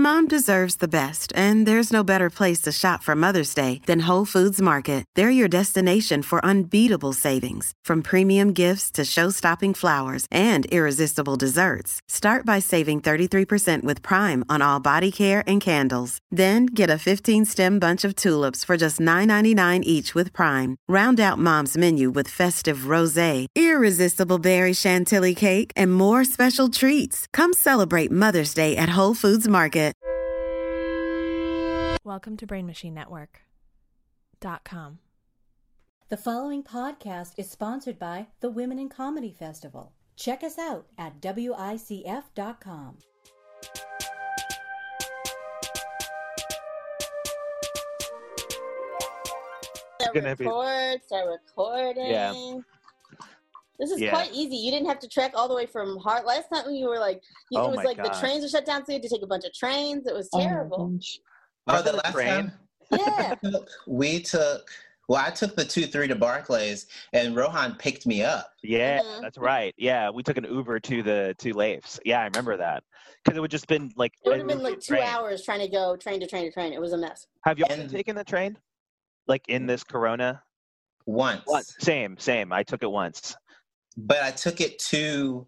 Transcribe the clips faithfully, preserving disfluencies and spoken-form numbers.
Mom deserves the best, and there's no better place to shop for Mother's Day than Whole Foods Market. They're your destination for unbeatable savings, from premium gifts to show-stopping flowers and irresistible desserts. Start by saving thirty-three percent with Prime on all body care and candles. Then get a fifteen-stem bunch of tulips for just nine ninety-nine each with Prime. Round out Mom's menu with festive rosé, irresistible berry chantilly cake, and more special treats. Come celebrate Mother's Day at Whole Foods Market. Welcome to Brain Machine Network dot com. The following podcast is sponsored by the Women in Comedy Festival. Check us out at W I C F dot com. Start record, start recording. Yeah. This is Yeah. quite easy. You didn't have to trek all the way from Hart. Last time you were like, you, Oh it was my like the gosh. trains were shut down, so you had to take a bunch of trains. It was terrible. Oh, the Remember the last train? time Yeah. we took, well, I took the two three to Barclays, and Rohan picked me up. Yeah, Mhm. that's right. Yeah, we took an Uber to the to Leif's. Yeah, I remember that because it would just been like It would have a been like two train. hours trying to go train to train to train. It was a mess. Have y'all And- taken the train? Like in this Corona? Once, What? Same, same. I took it once. but I took it to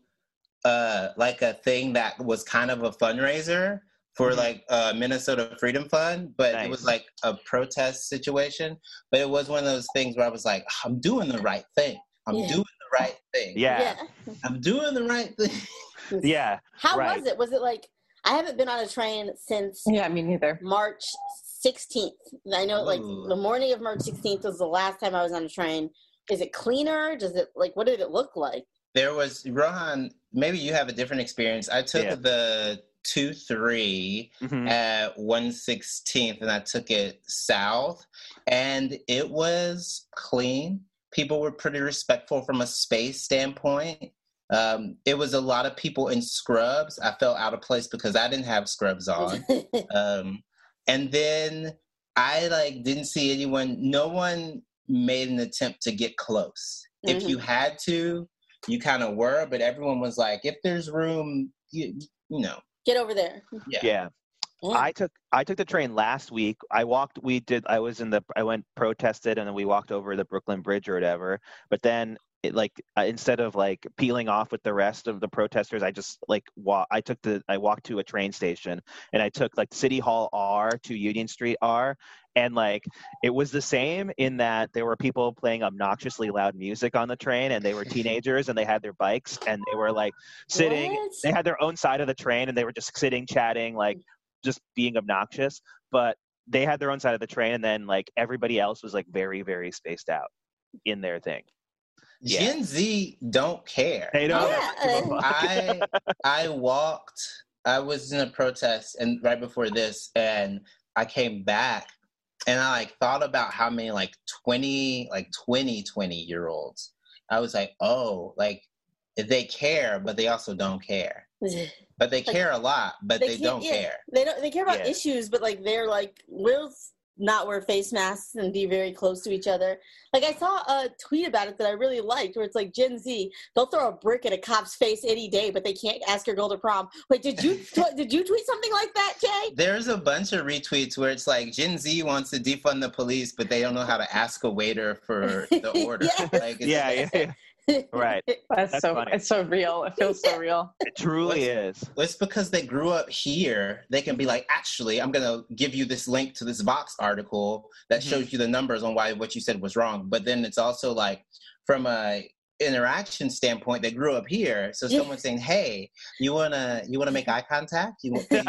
uh, like a thing that was kind of a fundraiser for Mhm. like uh, Minnesota Freedom Fund, but it was Nice. like a protest situation. But it was one of those things where I was like, I'm doing the right thing. I'm Yeah. doing the right thing. Yeah, I'm doing the right thing. yeah. How Right. was it? Was it like, I haven't been on a train since Yeah, me neither. March sixteenth. I know like Ooh. the morning of March sixteenth was the last time I was on a train. Is it cleaner? Does it like, what did it look like? There was, Rohan, maybe you have a different experience. I took Yeah. the two three Mhm. at one sixteenth, and I took it south, and it was clean. People were pretty respectful from a space standpoint. Um, it was a lot of people in scrubs. I felt out of place because I didn't have scrubs on. Um, and then I like didn't see anyone. No one made an attempt to get close. If Mhm. you had to, you kind of were, but everyone was like, if there's room, you, you know. Get over there. Yeah. Yeah. Yeah. I took I took the train last week. I walked. We did. I was in the. I went protested, and then we walked over the Brooklyn Bridge or whatever. But then, it like uh, instead of like peeling off with the rest of the protesters, I just like wa- I took the. I walked to a train station, and I took like City Hall R to Union Street R, and like it was the same in that there were people playing obnoxiously loud music on the train, and they were teenagers, and they had their bikes, and they were like sitting. What? They had their own side of the train, and they were just sitting, chatting, like. Just being obnoxious, but they had their own side of the train, and then like everybody else was like very, very spaced out in their thing. Yeah. Gen Z don't care. They don't. Yeah. give a fuck. I I walked. I was in a protest, and right before this, and I came back, and I like thought about how many like twenty, like twenty, twenty year olds. I was like, oh, like they care, but they also don't care. But they Like, care a lot, but they, can't- don't yeah, care. They don't. They care about Yeah. issues, but like they're like, we'll not wear face masks and be very close to each other. Like I saw a tweet about it that I really liked, where it's like Gen Z, they'll throw a brick at a cop's face any day, but they can't ask your girl to prom. Wait, did you tw- did you tweet something like that, Jay? There's a bunch of retweets where it's like Gen Z wants to defund the police, but they don't know how to ask a waiter for the order. Yes. Like, it's- Yeah, yeah, yeah. Right. That's, That's so funny. it's so real. It feels so real. It truly is. It's because they grew up here. They can be like, actually, I'm going to give you this link to this Vox article that Mhm. shows you the numbers on why what you said was wrong. But then it's also like, from a interaction standpoint, they grew up here. So Yeah. someone's saying, hey, you want to you want to make eye contact? You want, do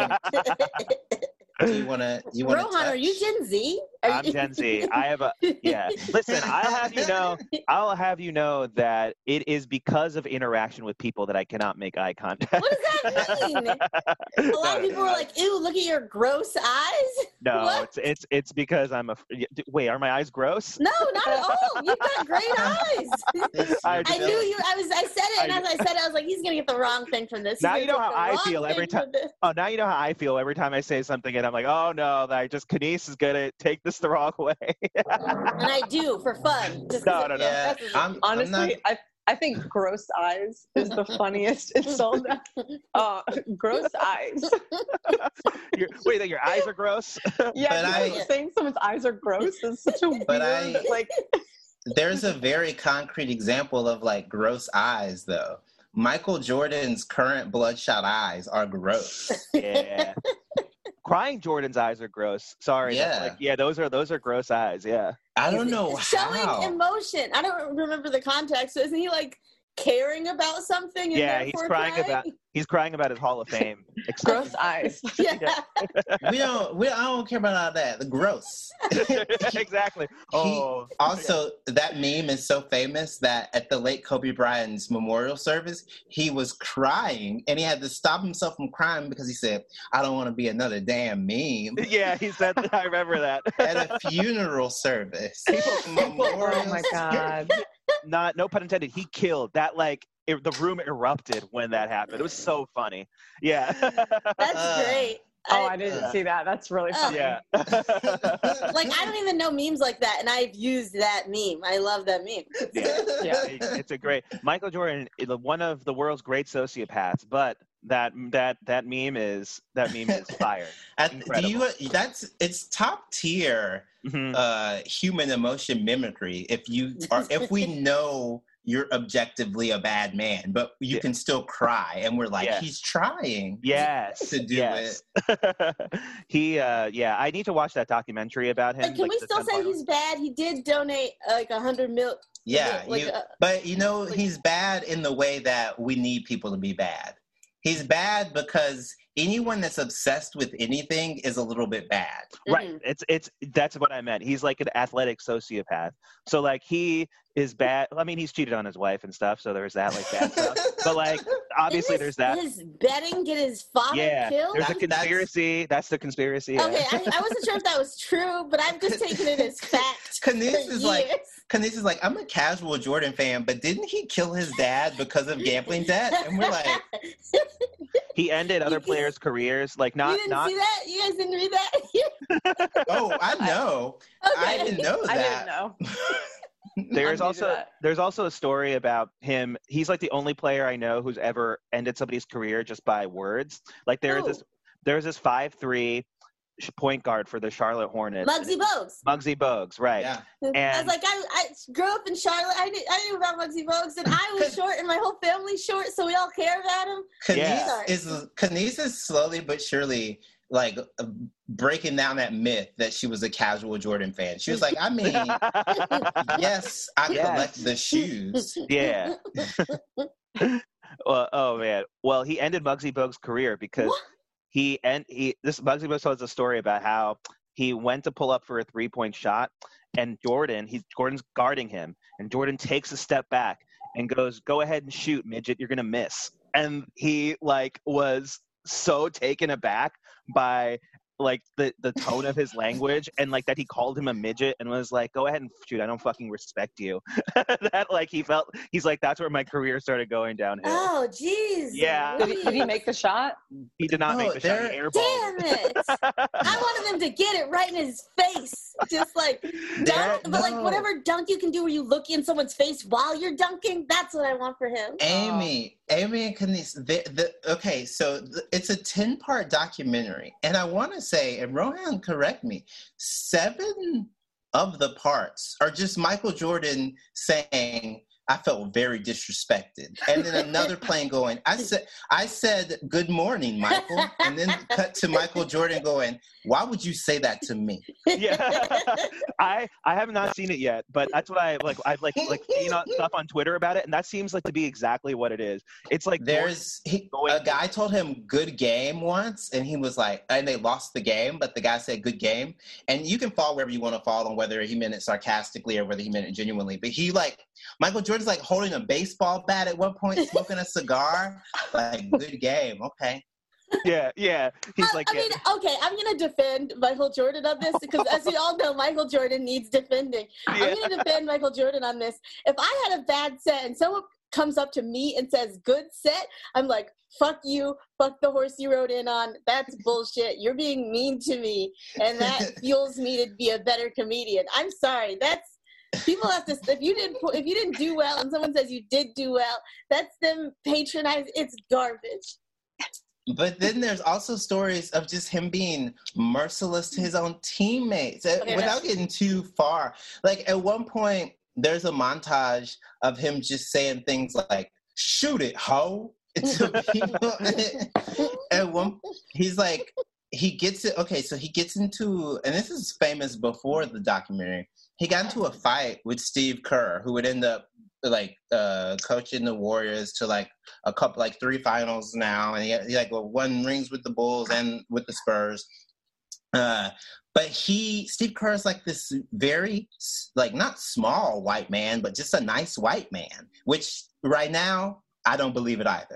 you want to you want to Rohan, are you Gen Z? Are I'm you- Gen Z. I have a yeah. Listen, I'll have you know. I'll have you know that it is because of interaction with people that I cannot make eye contact. What does that mean? A lot of people were like, "Ew, look at your gross eyes." No, What? it's it's it's because I'm a. Wait, are my eyes gross? No, not at all. You've got great eyes. I I knew you. I was. I said it, and I- as I said it, I was like, "He's gonna get the wrong thing from this." He's Now gonna you know take how the I wrong feel every thing time- from this." Oh, now you know how I feel every time I say something, and I'm like, oh no, I just Kenise is gonna take this the wrong way. And I do for fun. Just No, no, no. Yeah, That's- I'm, I'm Honestly, not, I I think gross eyes is the funniest insult. Uh, gross eyes. Your, wait, that your eyes are gross? Yeah, But I- saying someone's eyes are gross is such a But weird, I- like, There's a very concrete example of like gross eyes, though. Michael Jordan's current bloodshot eyes are gross. Yeah. Crying Jordan's eyes are gross. Sorry. that's Yeah. Like, yeah, those are those are gross eyes. Yeah. I don't know Showing how. emotion. I don't remember the context. So isn't he like caring about something? And Yeah, he's therefore crying about he's crying about his Hall of Fame. gross eyes. Yeah. we don't. We I don't care about all that. The gross. Exactly. Oh. He, also, that meme is so famous that at the late Kobe Bryant's memorial service, he was crying and he had to stop himself from crying because he said, "I don't want to be another damn meme." Yeah, he said that. I remember that. At a funeral service. Oh Memorial my god. Not no pun intended. He killed that. Like it, the room erupted when that happened. It was so funny. Yeah. That's Uh, great. Oh, I didn't see that. That's really funny. Yeah. Like I don't even know memes like that, and I've used that meme. I love that meme. Yeah. Yeah. It- it's a great Michael Jordan is one of the world's great sociopaths, but that that that meme is that meme is fire. At, do Incredible. you? That's it's top tier Mhm. uh, human emotion mimicry. If you are, if we know you're objectively a bad man, but you Yeah. can still cry, and we're like, Yeah. he's trying. Yes. To do yes. he uh yeah, I need to watch that documentary about him. Like, can like we the still Ted say Bundy- he's bad? He did donate uh, like a hundred mil. Yeah, like, you, uh, but you know, like- he's bad in the way that we need people to be bad. He's bad because anyone that's obsessed with anything is a little bit bad. Right. Mhm. It's it's that's what I meant. He's like an athletic sociopath. So like he is bad. I mean, he's cheated on his wife and stuff. So there's that like bad stuff. But like obviously Didn't his, there's that. His betting get his father Yeah. killed. There's a That- that's- conspiracy. That's the conspiracy. Yeah. Okay, I, I wasn't sure if that was true, but I'm just taking it as fact. Kanice for is like, years. Kanice is like, I'm a casual Jordan fan, but didn't he kill his dad because of gambling debt? And we're like, He ended other players' careers. Like you not didn't not see that? You guys didn't read that? oh, I know. I Okay. didn't know I didn't that. know. There's I'm new to also that. there's also a story about him. He's like the only player I know who's ever ended somebody's career just by words. Like there is Who? this there's this five three point guard for the Charlotte Hornets. Muggsy Bogues. Muggsy Bogues, right? Yeah. I was And- like, I, I grew up in Charlotte. I knew, I knew about Muggsy Bogues, and I was short, and my whole family's short, so we all care about him. Kanice Yeah. is Kanice is slowly but surely like uh, breaking down that myth that she was a casual Jordan fan. She was like, I mean, yes, I Yes. collect the shoes. Yeah. well, oh man. Well, he ended Muggsy Bogues' career because What? he and he. This Muggsy Bogues tells a story about how he went to pull up for a three point shot, and Jordan, he's Jordan's guarding him, and Jordan takes a step back and goes, "Go ahead and shoot, midget. You're gonna miss." And he like was so taken aback by like the the tone of his language and like that he called him a midget and was like, go ahead and shoot, I don't fucking respect you. That like he felt he's like, that's where my career started going downhill. Oh, jeez. Yeah. Did he, did he make the shot? He did not No, make the shot. He there- airballed. Damn it. I wanted him to get it right in his face. Just like There- dunk, but like no. whatever dunk you can do where you look in someone's face while you're dunking, that's what I want for him. Amy, Amy and Kanice, the, the, okay, so the, it's a ten-part documentary, and I want to say, and Rohan, correct me, seven of the parts are just Michael Jordan saying, I felt very disrespected. And then another plane going, I said, I said, good morning, Michael. And then cut to Michael Jordan going, why would you say that to me? Yeah. I I have not seen it yet, but that's what I like I've like like seen on- stuff on Twitter about it, and that seems like to be exactly what it is. It's like There's he, going- a guy told him good game once, and he was like, and they lost the game, but the guy said good game. And you can fall wherever you want to fall on whether he meant it sarcastically or whether he meant it genuinely. But he like, Michael Jordan's like holding a baseball bat at one point, smoking a cigar. Like, good game. Okay. yeah, yeah. He's I, like I yeah. mean, okay, I'm going to defend Michael Jordan on this because, as we all know, Michael Jordan needs defending. Yeah. I'm going to defend Michael Jordan on this. If I had a bad set and someone comes up to me and says, good set, I'm like, fuck you, fuck the horse you rode in on. That's bullshit. You're being mean to me, and that fuels me to be a better comedian. I'm sorry. That's People have to. If you didn't, if you didn't do well, and someone says you did do well, that's them patronizing. It's garbage. But then there's also stories of just him being merciless to his own teammates okay, without getting too far. Like at one point, there's a montage of him just saying things like, shoot it, ho, to people. And one, he's like, he gets it. Okay, so he gets into, and this is famous before the documentary, he got into a fight with Steve Kerr, who would end up like uh coaching the Warriors to like a couple like three finals now, and he, he like well, won rings with the Bulls and with the Spurs. Uh but he Steve Kerr is like this very like not small white man, but just a nice white man, which right now I don't believe it either.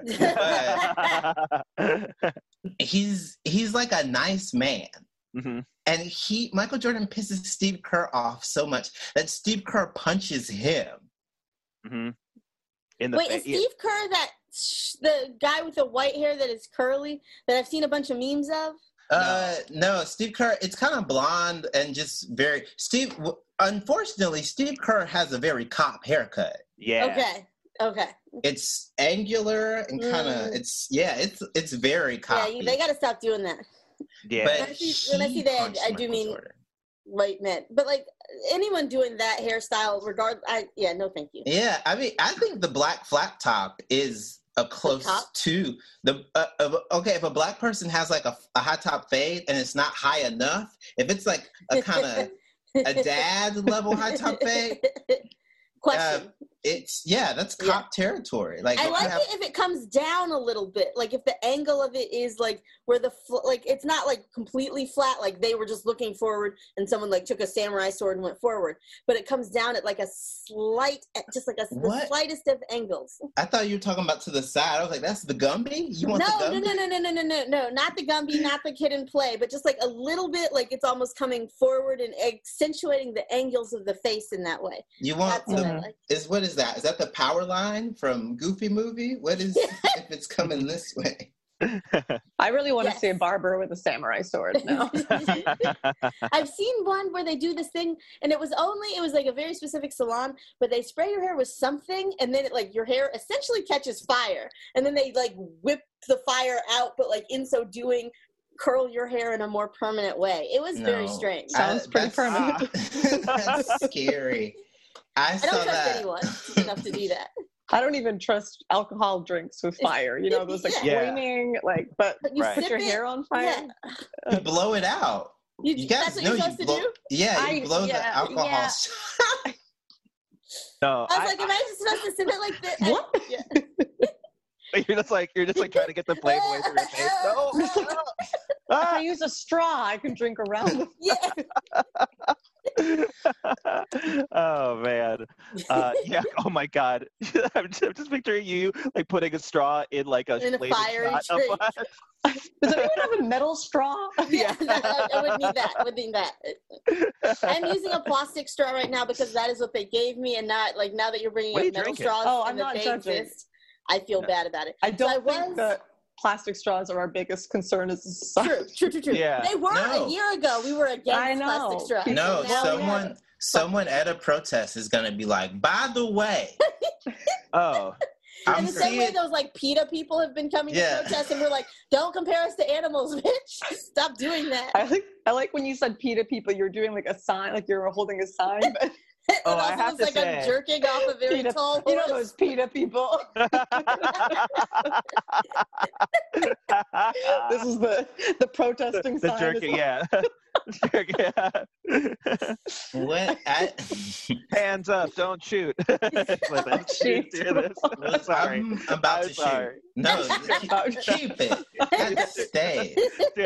But he's he's like a nice man. Mm-hmm. And he Michael Jordan pisses Steve Kerr off so much that Steve Kerr punches him. Mm-hmm. In the Wait, fa- is Steve Kerr that sh- the guy with the white hair that is curly that I've seen a bunch of memes of? Uh, no, Steve Kerr. It's kind of blonde and just very Steve. Unfortunately, Steve Kerr has a very cop haircut. Yeah. Okay. Okay. It's angular and kind of. Mm. It's yeah. It's it's very cop. Yeah, they got to stop doing that. Yeah. But when I see, when I see that, I do mean Jordan. White men. But like anyone doing that hairstyle, regard, I yeah, no, thank you. Yeah, I mean, I think the black flat top is a close to the. Uh, uh, okay, if a black person has like a, a high top fade and it's not high enough, if it's like a kind of a dad level high top fade. Question. Uh, it's yeah, that's cop yeah. territory. Like I like have, it if it comes down a little bit. Like if the angle of it is like where the fl- like it's not like completely flat. Like they were just looking forward and someone like took a samurai sword and went forward. But it comes down at like a slight, just like a the slightest of angles. I thought you were talking about to the side. I was like, that's the Gumby. You want no, the Gumby? No, no, no, no, no, no, no, no, not the Gumby, not the Kid and Play, but just like a little bit, like it's almost coming forward and accentuating the angles of the face in that way. You want That's the, what I like. Is what is that? Is that the power line from Goofy movie? What is if it's coming this way? I really want yes. to see a barber with a samurai sword now. I've seen one where they do this thing, and it was only, it was like a very specific salon, but they spray your hair with something, and then it, like your hair essentially catches fire, and then they like whip the fire out, but like in so doing, curl your hair in a more permanent way. It was no, very strange. Sounds I, pretty permanent. That's scary. I, I saw don't trust that. anyone enough to do that. I don't even trust alcohol drinks with fire. You know, those like yeah. flaming, like, but, but you right. put your it, hair on fire. Yeah. You blow it out. You, you guys that's what know you're you supposed blow. to do? Yeah, you I, blow yeah, the alcohol. Yeah. No, I was I, like, am I just supposed to sip it like this? What? Yeah. You're just like you're just like trying to get the flame away from your face. No. If I use a straw, I can drink around. Yeah. Oh man, uh, yeah. Oh my God, I'm just, I'm just picturing you like putting a straw in like a, in a fiery tree. Does it even have a metal straw? Yeah, I, I would need that. I would need that. I'm using a plastic straw right now because that is what they gave me, and not like now that you're bringing what up metal drinking? straws Oh, I'm and that not they judging. exist. I feel No. bad about it. I don't so I think was... that plastic straws are our biggest concern as a society. True, true, true, true. Yeah. They were No. a year ago. We were against I know. plastic straws. No, Now we someone are. someone at a protest is gonna be like, by the way, Oh, I'm In the same way seeing those like PETA people have been coming Yeah. to protest and we're like, don't compare us to animals, bitch. Stop doing that. I like I like when you said PETA people, you're doing like a sign, like you're holding a sign. But It Oh, I also have looks to like say- I'm jerking off a very PETA, tall you know horse. those PETA people. This is the the protesting the sign. jerky, yeah. Jerky, yeah. what I, Hands up! Don't shoot. Listen, shoot. do this. I'm sorry. I'm about I'm to sorry. shoot. No, keep, keep it. That stay.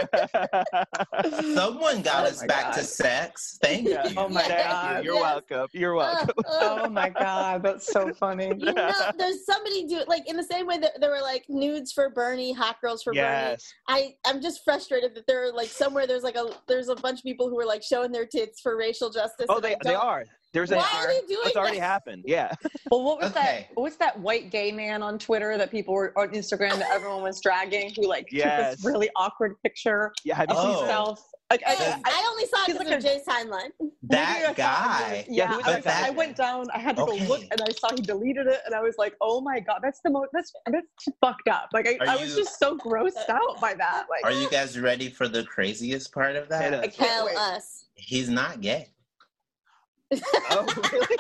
Someone got Oh us my back God. to sex. Thank Yeah. you. Oh my Yeah. God. You're Yes. welcome. You're welcome. Uh, uh, Oh my God, that's so funny. you know, there's somebody do like in the same way that there were like nudes for Bernie, hot girls for Bernie. Yes. I I'm just frustrated that there are like somewhere there's like a there's a bunch of people who are like showing their tits for racial justice. Oh, and I they they don't- are. There's Why a, are they doing it's already this? happened. Yeah. Well, what was Okay. that? What's that white gay man on Twitter that people were on Instagram that everyone was dragging? Who like took Yes. this really awkward picture Yeah. Have you of seen Oh. that? himself? Like I, I, I, I only saw it he's because like of a- Jay's timeline. That maybe I guy. saw- Yeah, who's I, that guy? I went down. I had to Okay. go look, and I saw he deleted it, and I was like, "Oh my god, that's the most. That's that's fucked up." Like I, Are I was you- just so grossed out by that. Like, Are you guys ready for the craziest part of Hit that? us. I can't Tell wait. us. He's not gay. Oh, really?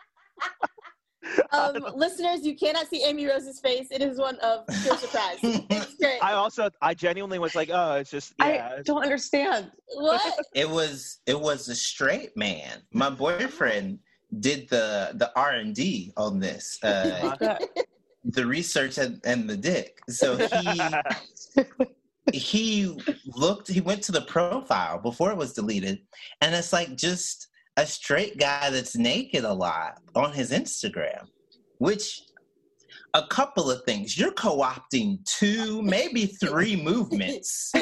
Um, listeners, you cannot see Amy Rose's face. It is one of pure surprise. It's great. I also, I genuinely was like, oh, it's just, yeah. I don't understand. What? It was it was a straight man. My boyfriend did the the R and D on this, uh, the research and, and the dick. So he he looked. He went to the profile before it was deleted, and it's like just a straight guy that's naked a lot on his Instagram, which. A couple of things. You're co-opting two, maybe three movements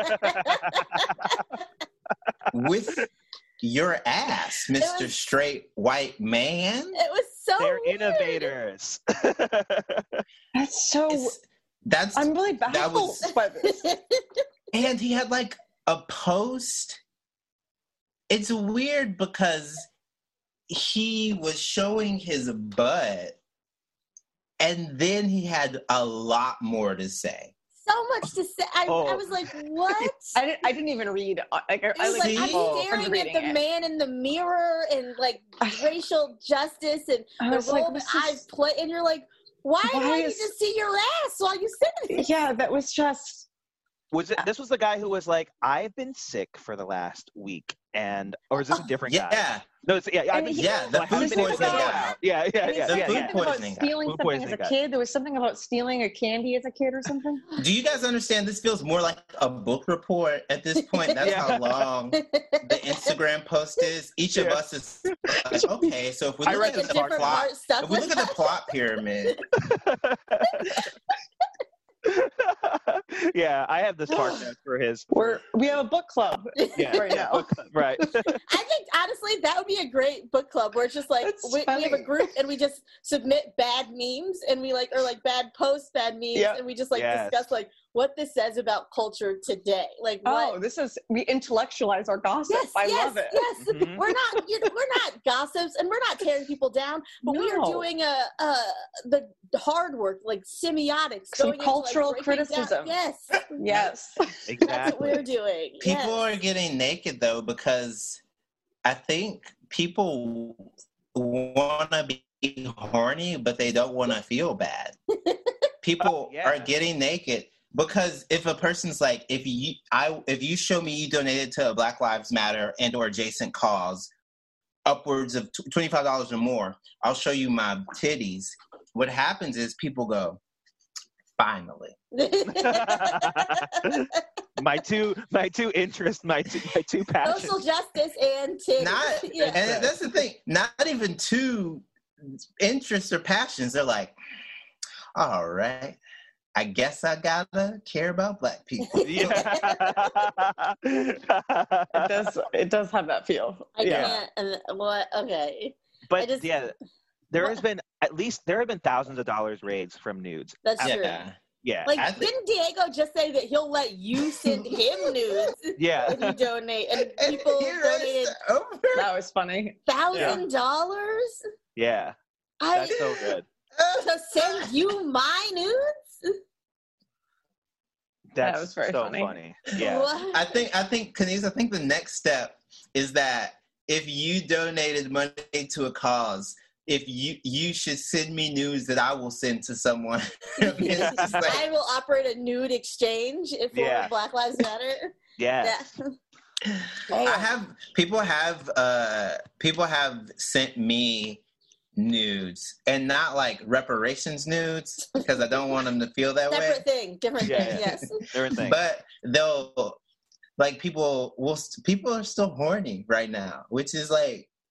with your ass, Mister was- Straight White Man. It was so They're weird. innovators. That's so. It's- that's I'm really that baffled was- by this. and he had like a post. It's weird because he was showing his butt. And then he had a lot more to say. So much to say. I, Oh. I was like, what? I didn't. I didn't even read. uh, Like, I, It I was like, like, I'm See? staring at reading the it. man in the mirror and like racial justice and I the was like, role this that I've is- played. And you're like, why, do Why I need is- to see your ass while you sit there? Yeah, that was just. Was it, this was the guy who was like, I've been sick for the last week. And, or is this a different guy? Yeah, No, it's, yeah, I've And been he- sick. yeah, the I haven't food been able to poisoning go guy. out. Yeah, yeah, And he yeah, said yeah, food yeah. something about poisoning guy. stealing Food something as poisoning a guy. kid. There was something about stealing a candy as a kid or something. Do you guys understand? This feels more like a book report at this point. That's Yeah. how long the Instagram post is. Each of Yeah. us is like, okay. So if we I look read at Like the the different plot, part stuff if we with look at the us. plot pyramid, Yeah, I have this part note for his. We're we have a book club Yeah, right yeah, now. right. I think honestly that would be a great book club where it's just like That's we, we have a funny. group and we just submit bad memes and we like or like bad posts, bad memes, Yep. and we just like Yes. discuss like what this says about culture today. Like Oh, what this is we intellectualize our gossip. Yes, I yes, love it. yes. Mhm. We're not you know, we're not gossips and we're not tearing people down, but we are No. doing a uh the hard work, like semiotics, Some going cultural into, like, breaking criticism. Down. Yes. Yes. That's Exactly. what we're doing. people yes. are getting naked though because I think people want to be horny, but they don't want to feel bad. People Oh, yeah. are getting naked because if a person's like, if you, I, if you show me you donated to a Black Lives Matter and or adjacent cause, upwards of twenty-five dollars or more, I'll show you my titties. What happens is people go, finally. my two, my two interests, my two, my two passions. Social justice and titties. Not, Yeah. and that's the thing. Not even two interests or passions. They're like, all right, I guess I gotta care about Black people. Yeah. It does it does have that feel. I Yeah. can't. And what? Okay, But I just- yeah, there What- has been at least there have been thousands of dollars raised from nudes. that's true. Yeah. Yeah, Like, I thi- didn't Diego just say that he'll let you send him nudes yeah. if you donate? And And people here donated is over. That was funny. thousand dollars. Yeah, I that's so good. to send you my nudes. That's was very so funny. funny. Yeah, What? I think, I think, Kenise, I think the next step is that if you donated money to a cause, if you you should send me news that I will send to someone. It's just like- I will operate a nude exchange for Yeah. Black Lives Matter. yeah. Yeah. I have people have uh people have sent me nudes and not like reparations nudes because I don't want them to feel that way. Separate thing, different Yeah, thing. yeah. Yes. Everything. But they'll like people will people are still horny right now, which is like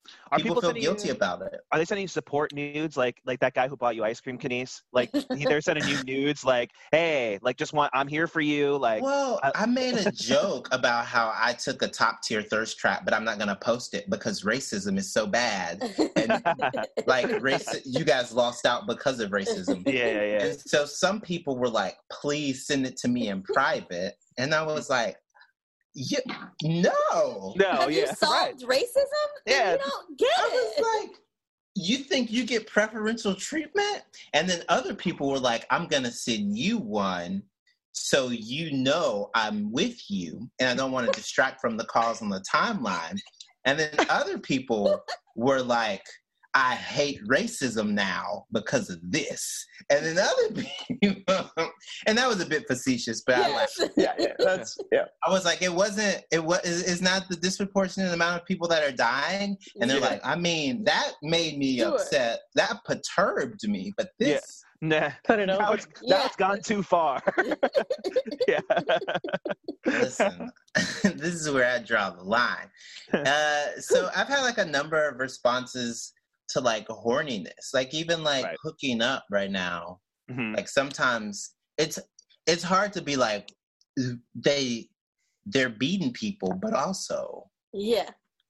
Are people, people feel sending guilty you, about it. Are they sending you support nudes like like that guy who bought you ice cream, Kenise? Like he- they're sending you nudes like, hey, like just want I'm here for you. Like, Well, I, I made a joke about how I took a top tier thirst trap, but I'm not gonna post it because racism is so bad. And like race, you guys lost out because of racism. yeah, yeah, yeah. And so some people were like, please send it to me in private. And I was like, yeah, no. No, Have yeah, you solved right. racism? Yeah. You don't get I it. was like, you think you get preferential treatment? And then other people were like, I'm going to send you one so you know I'm with you and I don't want to distract from the calls on the timeline. And then other people were like, I hate racism now because of this. And then other people, and that was a bit facetious, but Yes. I like, yeah, yeah, that's, yeah. I was like, it wasn't, it was, it's not the disproportionate amount of people that are dying. And they're Yeah. like, I mean, that made me Sure. upset. That perturbed me, but this. Nah, Put it now over. it's, now Yeah. it's gone too far. yeah. Listen, this is where I draw the line. Uh, so I've had like a number of responses to like horniness, like even like Right. hooking up right now. Mhm. Like sometimes it's it's hard to be like they they're beating people, but also Yeah.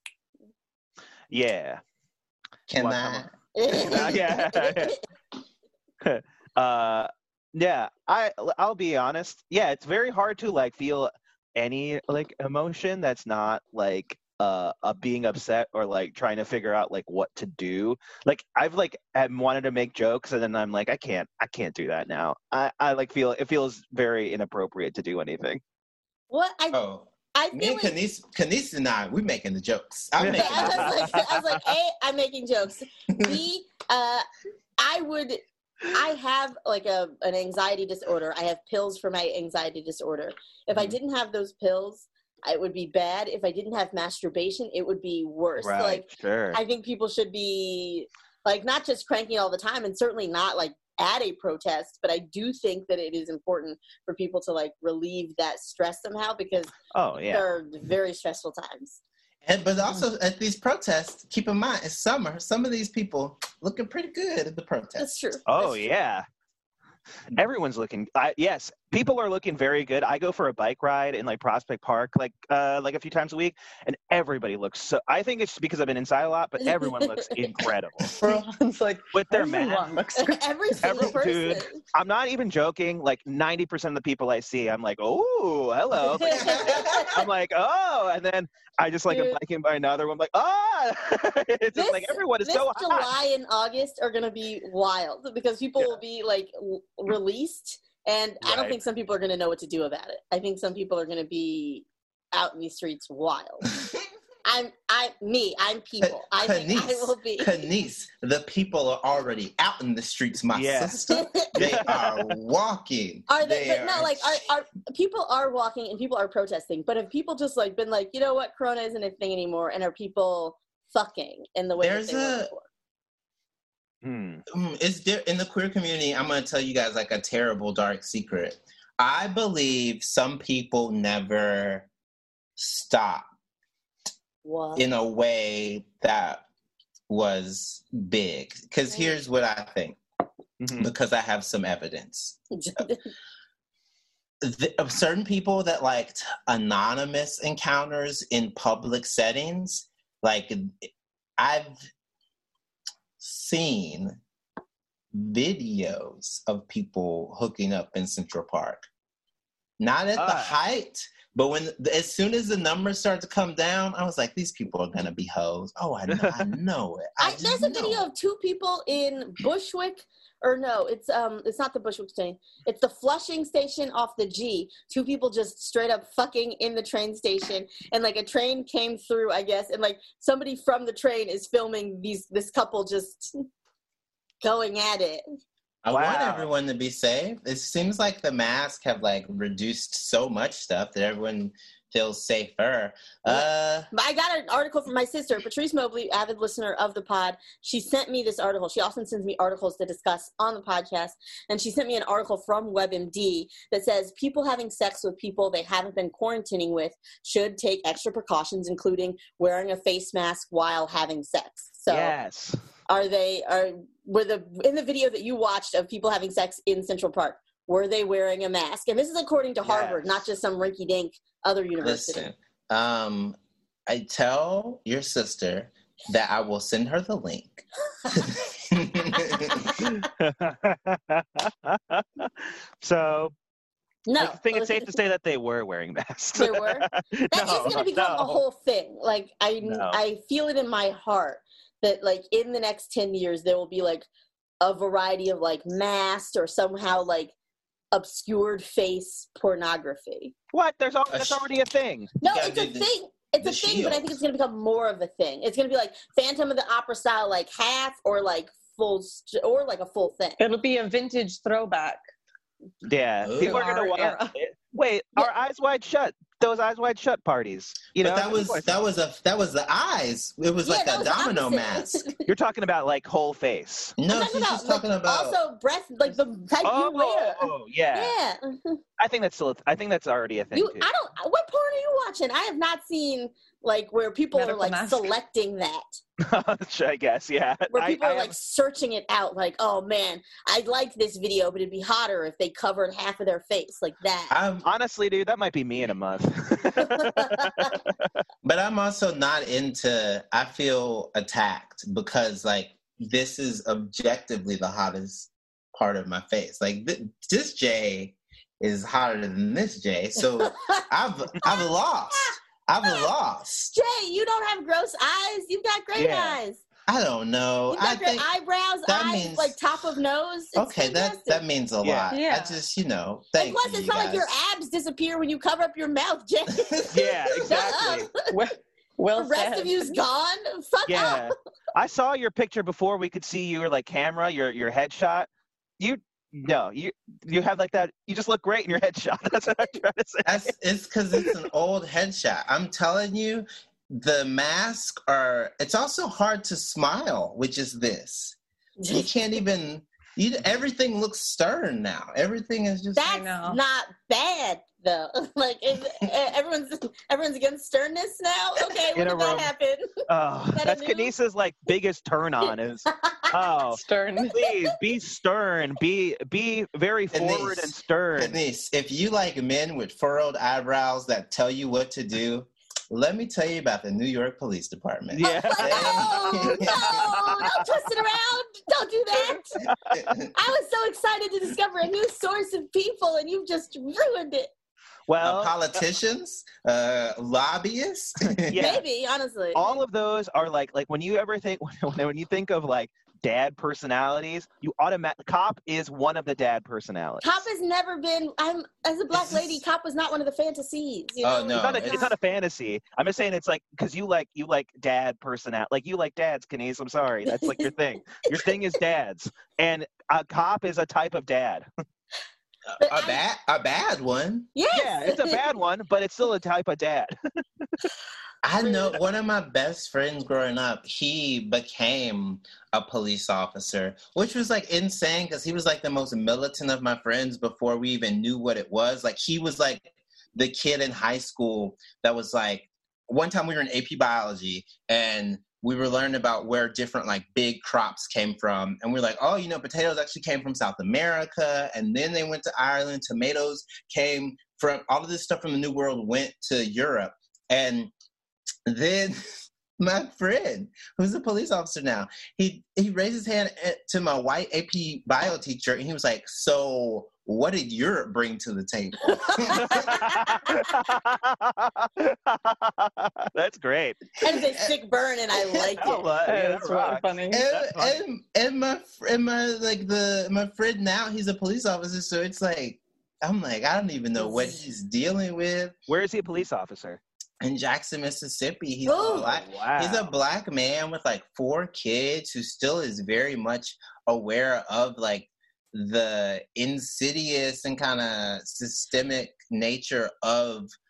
Yeah. can Well, I? yeah. uh yeah i i'll be honest, yeah, it's very hard to like feel any like emotion that's not like uh, uh being upset or like trying to figure out like what to do. Like I've like have wanted to make jokes and then I'm like i can't i can't do that now. i i like feel it feels very inappropriate to do anything. What I Oh, I me feel and like Kenise, Kenise and I, we making the jokes. I'm making I the was jokes. like, I was like, A, I'm making jokes. B, uh, I would, I have like a an anxiety disorder. I have pills for my anxiety disorder. If I Mhm. didn't have those pills, it would be bad. If I didn't have masturbation, it would be worse. Right, Like, sure. I think people should be like not just cranky all the time, and certainly not like at a protest. But I do think that it is important for people to like relieve that stress somehow because Oh yeah. they're very stressful times. And, but also at these protests, keep in mind, it's summer. Some of these people looking pretty good at the protest. That's true. Oh That's true. yeah. Everyone's looking. I, yes, people are looking very good. I go for a bike ride in like Prospect Park, like uh, like a few times a week, and everybody looks so. I think it's because I've been inside a lot, but everyone looks incredible Rohan's like, with their everyone mask. looks great. Every single Every- dude. person. I'm not even joking. Like ninety percent of the people I see, I'm like, oh, hello. I'm like, oh, and then I just like Dude. am biking by another one, I'm like, ah. It's just like everyone is this so hot. July and August are going to be wild because people Yeah. will be like l- released, and I don't Right. think some people are going to know what to do about it. I think some people are going to be out in these streets wild. I'm, I, me, I'm people. I think I will be. Kenise, the people are already out in the streets, my Yeah. sister. They are walking. Are they? But no, are- like, are, are people are walking and people are protesting? But have people just like been like, you know what, Corona isn't a thing anymore? And are people fucking in the way There's that they were a- before? Hmm. Mm, is there in the queer community? I'm going to tell you guys like a terrible dark secret. I believe some people never stop What? in a way that was big. Because here's what I think, Mhm. because I have some evidence. The, of certain people that liked anonymous encounters in public settings, like I've seen videos of people hooking up in Central Park. Not at the Ah. height, but when as soon as the numbers start to come down, I was like, these people are gonna be hoes. Oh, I know, I know it. I I, just there's a know video it. of two people in Bushwick, or no, it's um, it's not the Bushwick station. It's the Flushing station off the G. Two people just straight up fucking in the train station, and like a train came through, I guess, and like somebody from the train is filming these this couple just going at it. I want Wow. everyone to be safe. It seems like the masks have like reduced so much stuff that everyone feels safer. Uh, I got an article from my sister, Patrice Mobley, avid listener of the pod. She sent me this article. She often sends me articles to discuss on the podcast. And she sent me an article from WebMD that says people having sex with people they haven't been quarantining with should take extra precautions, including wearing a face mask while having sex. So yes. Are they, are, were the, in the video that you watched of people having sex in Central Park, were they wearing a mask? And this is according to Yes. Harvard, not just some rinky-dink other university. listen, um, I tell your sister that I will send her the link. So No. I think it's safe to say that they were wearing masks. They were? That is no, going to become no. a whole thing. Like, I, No. I feel it in my heart that, like, in the next ten years, there will be, like, a variety of, like, masked or somehow, like, obscured face pornography. What? There's al- A that's sh- already a thing. No, gotta it's a do the- thing. It's a the thing, but I shield. think it's going to become more of a thing. It's going to be, like, Phantom of the Opera style, like, half or, like, full, st- or, like, a full thing. It'll be a vintage throwback. Yeah, Ooh. people are Our gonna want. era. Wait, Yeah. our eyes wide shut. Those eyes wide shut parties. You But know, that was people are- that was a that was the eyes. It was Yeah, like that a was the domino opposite. mask. You're talking about like whole face. No, I'm she's talking just about, talking like, about. also breath, like the type Oh, you wear. oh, yeah. Yeah. I think that's still. A, I think that's already a thing You, too. I don't. What porn are you watching? I have not seen like where people Medical are like mask. selecting that, I guess, yeah. where I- people I are like have- searching it out. Like, oh man, I liked this video, but it'd be hotter if they covered half of their face like that. I'm, honestly, dude, that might be me in a month. but I'm also not into. I feel attacked because like this is objectively the hottest part of my face. Like th- this J is hotter than this J, so I've I've lost. I've lost. Jay, you don't have gross eyes. You've got great Yeah. eyes. I don't know. You've got I great think eyebrows, that eyes, means- like top of nose. It's okay. That fantastic. that means a Yeah. lot. Yeah. I just you know. And Thank plus, you, it's you not like your guys. abs disappear when you cover up your mouth, Jay. Yeah, Shut exactly. up. Well, well The rest said. of you's gone. Fuck Yeah, up. I saw your picture before we could see your like camera, your your headshot. You no, you you have like that. You just look great in your headshot. That's what I'm trying to say. That's it's because it's an old headshot. I'm telling you, the mask are. It's also hard to smile, which is this. You can't even. You everything looks stern now. Everything is just. That's know. not bad though. Like is, everyone's everyone's against sternness now. Okay, when In a did that room. happen? Oh, that a that's new- Kanisa's like biggest turn on is oh Stern. please be stern, be be very forward Denise, and stern. Denise, if you like men with furrowed eyebrows that tell you what to do, let me tell you about the New York Police Department. Yeah. Oh, no, no, don't twist it around. Don't do that. I was so excited to discover a new source of people, and you've just ruined it. Well, uh, politicians, uh, lobbyists. Yeah. Maybe, honestly. all of those are like like when you ever think when, when you think of like dad personalities, you automatic cop is one of the dad personalities. Cop has never been. I'm as a black It's lady. just- Cop was not one of the fantasies. You Oh, know? no. It's not, a, it's- it's not a fantasy. I'm just saying it's like because you like you like dad personality, like you like dads, Kenise. I'm sorry, that's like your thing. Your thing is dads, and a cop is a type of dad. But a I- bad, a bad one. Yes. Yeah, it's a bad one, but it's still a type of dad. I know one of my best friends growing up, he became a police officer, which was like insane because he was like the most militant of my friends before we even knew what it was. Like he was like the kid in high school that was like, one time we were in A P biology and we were learning about where different like big crops came from. And we we're like, oh, you know, potatoes actually came from South America. And then they went to Ireland. Tomatoes came from, all of this stuff from the New World went to Europe. And then my friend, who's a police officer now, he, he raised his hand at, to my white A P bio teacher. And he was like, so what did Europe bring to the table? That's great. And it's a sick burn, and I like Oh, it. uh, yeah, That's that really rocks. funny. And, That's funny. and, and my and my like the my friend now, he's a police officer, so it's like I'm like I don't even know what he's dealing with. Where is he a police officer? In Jackson, Mississippi, he's Ooh. a black Wow. he's a black man with like four kids who still is very much aware of like the insidious and kind of systemic nature of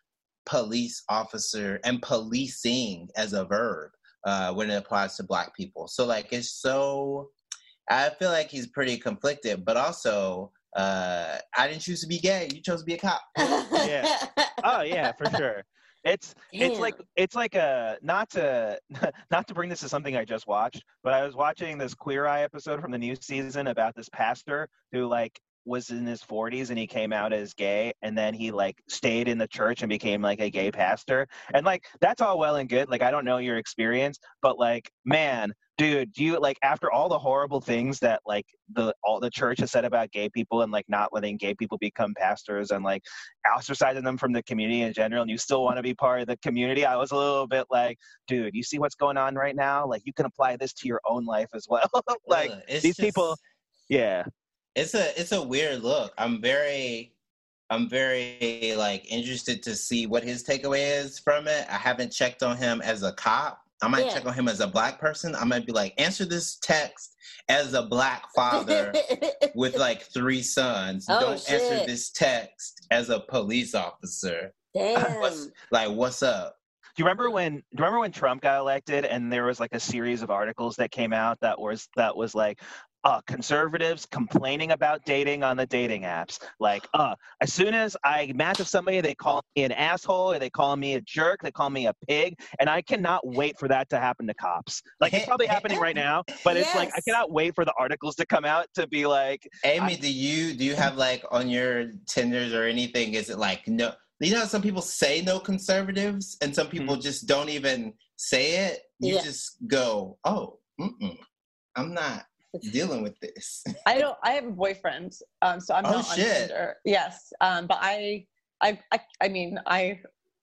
police officer and policing as a verb uh, when it applies to Black people. So like, it's so, I feel like he's pretty conflicted, but also uh, I didn't choose to be gay. You chose to be a cop. Yeah. Oh yeah, for sure. It's Damn. it's like it's like a not to not to bring this to something I just watched, but I was watching this Queer Eye episode from the new season about this pastor who like was in his forties and he came out as gay, and then he like stayed in the church and became like a gay pastor. And like that's all well and good. Like I don't know your experience, but like man, dude, do you like after all the horrible things that like the all the church has said about gay people and like not letting gay people become pastors and like ostracizing them from the community in general, and you still want to be part of the community, I was a little bit like, dude, you see what's going on right now? Like you can apply this to your own life as well. Like Ugh, it's these just- people, yeah. It's a it's a weird look. I'm very I'm very like interested to see what his takeaway is from it. I haven't checked on him as a cop. I might Yeah. check on him as a Black person. I might be like, answer this text as a Black father with like three sons. Oh, Don't shit. answer this text as a police officer. Damn. What's, like, what's up? Do you remember when? Do you remember when Trump got elected, and there was like a series of articles that came out that was that was like, uh, conservatives complaining about dating on the dating apps. Like, uh, as soon as I match with somebody, they call me an asshole, or they call me a jerk, they call me a pig, and I cannot wait for that to happen to cops. Like, it's probably happening right now, but it's like I Yes. cannot wait for the articles to come out to be like, Amy, I- do you do you have like on your Tinders or anything? Is it like no? You know, how some people say no conservatives, and some people just don't even say it. You Yeah. just go, oh, mm-mm, I'm not dealing with this. I don't. I have a boyfriend, um, so I'm Oh, not on shit. Tinder. Yes, um, but I, I, I, I mean, I,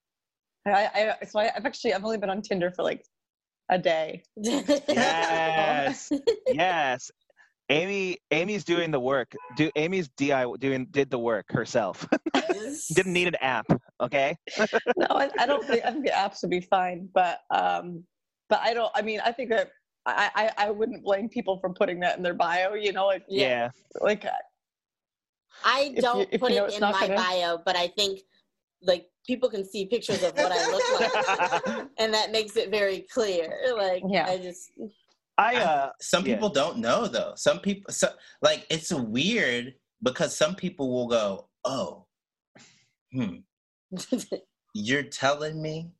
I, I, so I, I've actually I've only been on Tinder for like a day. yes, yes. Amy, Amy's doing the work. Do Amy's D I Y doing did the work herself. Didn't need an app. Okay. No, I, I don't think I think the apps would be fine, but um, but I don't. I mean, I think that I, I, I wouldn't blame people for putting that in their bio. You know, like Yeah. like I If you- don't if put you know it it's in not my gonna- bio, but I think like people can see pictures of what I look like, and that makes it very clear. Like, Yeah. I just I uh. Some Yeah. people don't know though. Some people, so, like, it's weird because some people will go, oh, hmm, you're telling me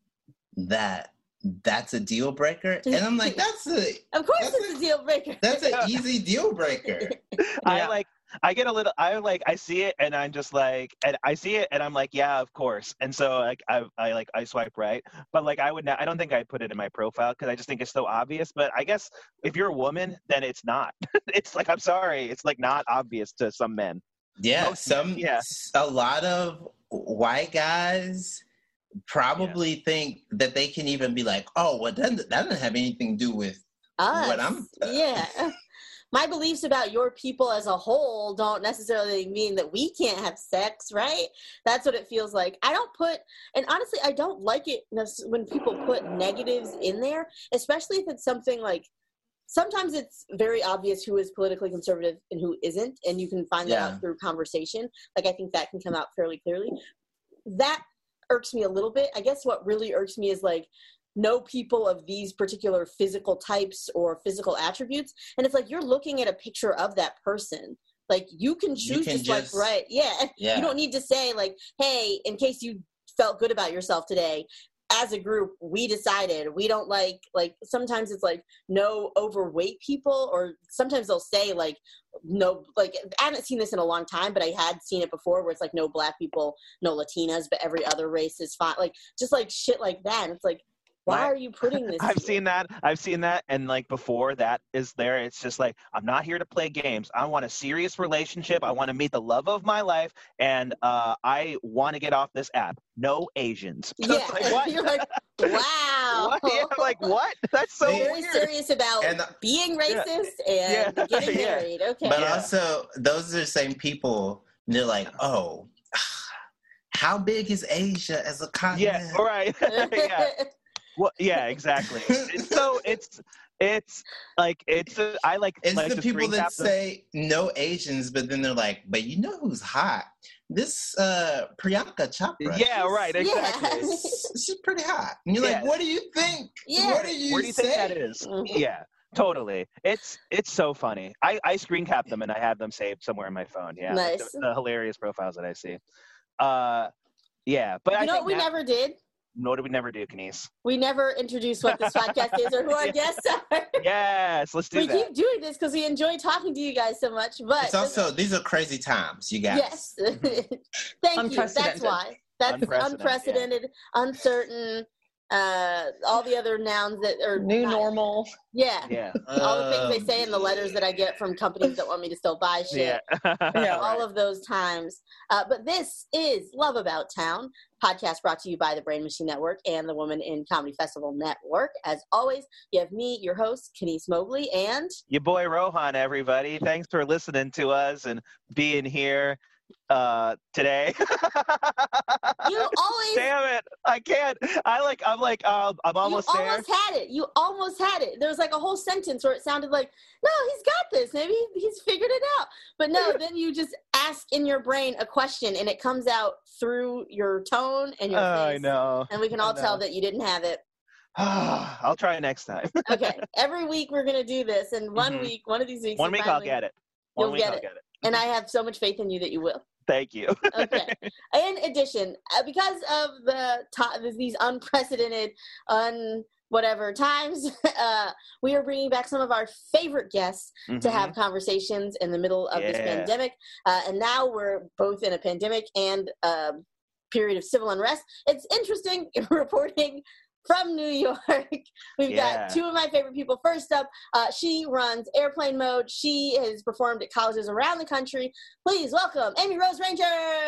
that that's a deal breaker? And I'm like, that's a of course That's it's a deal breaker. that's an easy deal breaker. I Yeah. like I get a little I like I see it and I'm just like and I see it and I'm like, yeah, of course. And so like I I like I swipe right. But like I would not I don't think I put it in my profile because I just think it's so obvious. But I guess if you're a woman, then it's not. It's like I'm sorry, it's like not obvious to some men. Yeah, Most- some yeah. a lot of white guys probably think that they can even be like, oh, well, that doesn't, that doesn't have anything to do with Us. what I'm. yeah. My beliefs about your people as a whole don't necessarily mean that we can't have sex, right? That's what it feels like. I don't put, and honestly, I don't like it when people put negatives in there, especially if it's something like, sometimes it's very obvious who is politically conservative and who isn't, and you can find that Yeah. out through conversation. Like, I think that can come out fairly clearly. That irks me a little bit. I guess what really irks me is like, know people of these particular physical types or physical attributes, and it's like you're looking at a picture of that person. Like, you can choose You can to just- swipe right. Yeah. Yeah. You don't need to say like, hey, in case you felt good about yourself today, as a group, we decided we don't like, like sometimes it's like no overweight people, or sometimes they'll say like no, like I haven't seen this in a long time, but I had seen it before where it's like no black people, no Latinas, but every other race is fine. Like just like shit like that. And it's like, why My- are you putting this I've here? seen that. I've seen that. And like before that is there, it's just like, I'm not here to play games. I want a serious relationship. I want to meet the love of my life. And uh, I want to get off this app. No Asians. Yeah. Like, what? You're like, wow. What? Yeah, like, what? That's so They- Very weird. serious about And- being racist and Yeah. getting Yeah. married. Okay. But Yeah. also, those are the same people. They're like, oh, how big is Asia as a continent? Yeah, right. yeah. Well, yeah, exactly. It's so it's it's like it's a, I like It's like the to people screen that cap them. say no Asians, but then they're like, but you know who's hot? This uh, Priyanka Chopra. Yeah, she's- right, exactly. Yeah. She's pretty hot. And you're like, Yeah. what do you think? Yeah. What do you Where do you say? think that is? Yeah, totally. It's it's so funny. I, I screen cap them and I have them saved somewhere in my phone. Yeah, like Nice. the, the hilarious profiles that I see. Uh, yeah, but I You know think what we that, never did? what did we never do, Kenise? We never introduced what this podcast is or who our guests are. Yes, let's do We that. keep doing this because we enjoy talking to you guys so much. But It's also, these are crazy times, you guys. yes, thank you. That's Unprecedented. why. That's Unprecedented, unprecedented, uncertain. Uh, all the other nouns that are New not- normal. Yeah. Yeah, All the things they Um, say in the letters that I get from companies that want me to still buy shit. yeah, Yeah. All of those times. Uh, but this is Love About Town, podcast brought to you by the Brain Machine Network and the Woman in Comedy Festival Network. As always, you have me, your host, Kenise Mobley, and Your boy Rohan, everybody. Thanks for listening to us and being here uh today. you always Damn it, I can't. I like. I'm like. Uh, I'm almost you there. almost had it. You almost had it. There was like a whole sentence where it sounded like, no, he's got this. Maybe he's figured it out. But no, then you just ask in your brain a question and it comes out through your tone and your Oh, face. I know. And we can I all tell know. that you didn't have it. I'll try it next time. Okay. Every week we're going to do this. And one Mhm. week, one of these weeks. One you week I'll finally- get it. One You'll week get I'll it. get it. And I have so much faith in you that you will. Thank you. Okay. In addition, uh, because of the to- these unprecedented, un whatever times, uh, we are bringing back some of our favorite guests to Mhm. have conversations in the middle of this Yeah. pandemic. Uh, and now we're both in a pandemic and a period of civil unrest. It's interesting reporting from New York. We've Yeah. got two of my favorite people. First up, uh, she runs Airplane Mode. She has performed at colleges around the country. Please welcome Amy Rose Ranger.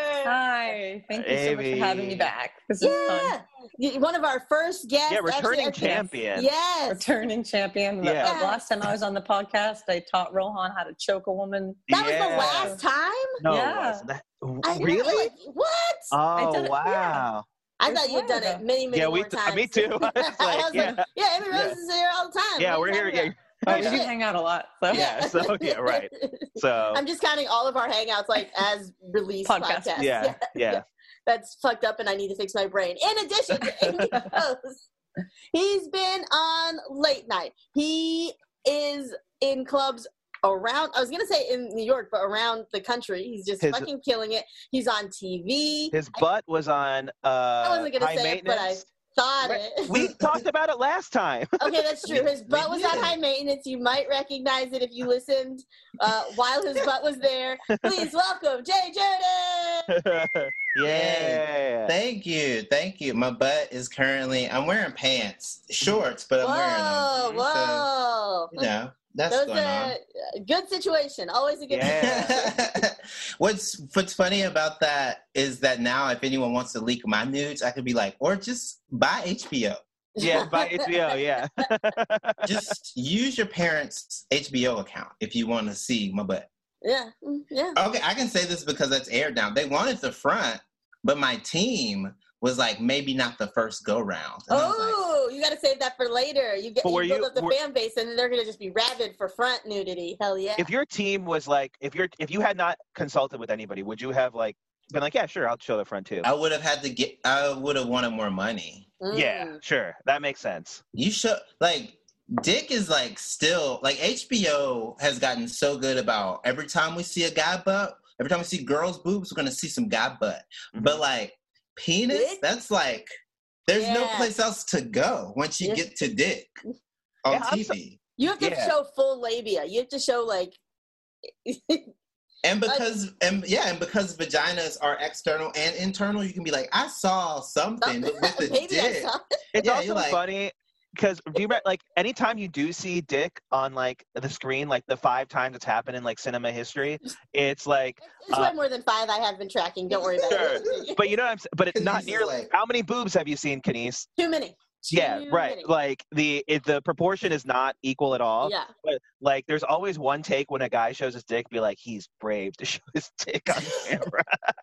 Hi. Thank you so much for having me Amy. back. This is fun. Yeah, Y- one of our first guests. Yeah, returning actually, champion. Yes. Returning champion. The- Yeah. The last time I was on the podcast, I taught Rohan how to choke a woman. That was the Yeah. last time? No, Yeah. it wasn't. That, I know, really? like, what? Oh did it- wow. I It thought was you had done while it many, many Yeah, more we times. me too. I was I like, was yeah. like, yeah, Amy Rose Yeah. is here all the time. Yeah, What are we're you here. talking Yeah, Oh, we do hang out a lot. So. about? yeah. So yeah, right. So I'm just counting all of our hangouts like as released Podcast. podcasts. yeah, yeah. That's fucked up and I need to fix my brain. In addition to Amy Rose, he's been on late night. He is in clubs around, I was going to say in New York, but around the country. He's just His- fucking killing it. He's on T V. His butt was on uh, I wasn't gonna high say it, but I maintenance. thought Right. it. We talked about it last time. Okay, that's true. His butt We was on did. high maintenance. You might recognize it if you listened uh, while his butt was there. Please welcome Jay Jordan. Yeah. Thank you, thank you. My butt is currently, I'm wearing pants, shorts, but I'm Whoa, wearing them. whoa. So, you know, that's That was going on. a good situation. Always a good Yeah. situation. what's what's funny about that is that now if anyone wants to leak my nudes, I could be like, or just buy H B O. Yeah, by H B O, yeah. Just use your parents' H B O account if you want to see my butt. Yeah, mm, yeah. Okay, I can say this because that's aired now. They wanted the front, but my team was like, maybe not the first go round. And I was like, Oh, you got to save that for later. You get But you were build you- up the were- fan base, and then they're gonna just be rabid for front nudity. Hell yeah. If your team was like, if you're, if you had not consulted with anybody, would you have like been like, yeah, sure, I'll show the front too? I would have had to get, I would have wanted more money. Mm. Yeah, sure, that makes sense. You should, like, Dick is like still, like, H B O has gotten so good about every time we see a guy butt, every time we see girls' boobs, we're going to see some guy butt. Mhm. But, like, penis, Dick? that's like, there's no Yeah. place else to go once you Yeah. get to Dick on Yeah, I'm T so- V. You have to Yeah. show full labia. You have to show like. And because, and yeah, and because vaginas are external and internal, you can be like, I saw something, but with the Maybe I dick. saw. It's Yeah, also you're like- funny because do you remember, like anytime you do see Dick on like the screen, like the five times it's happened in like cinema history, it's like, It's Uh, way more than five I have been tracking. Don't worry about Sure. it. but you know what I'm saying? But it's Kenise not is nearly. like- How many boobs have you seen, Kenise? Too many. Too Yeah, right. many. Like the it, the proportion is not equal at all. Yeah. But like, there's always one take when a guy shows his dick, be like, he's brave to show his dick on camera.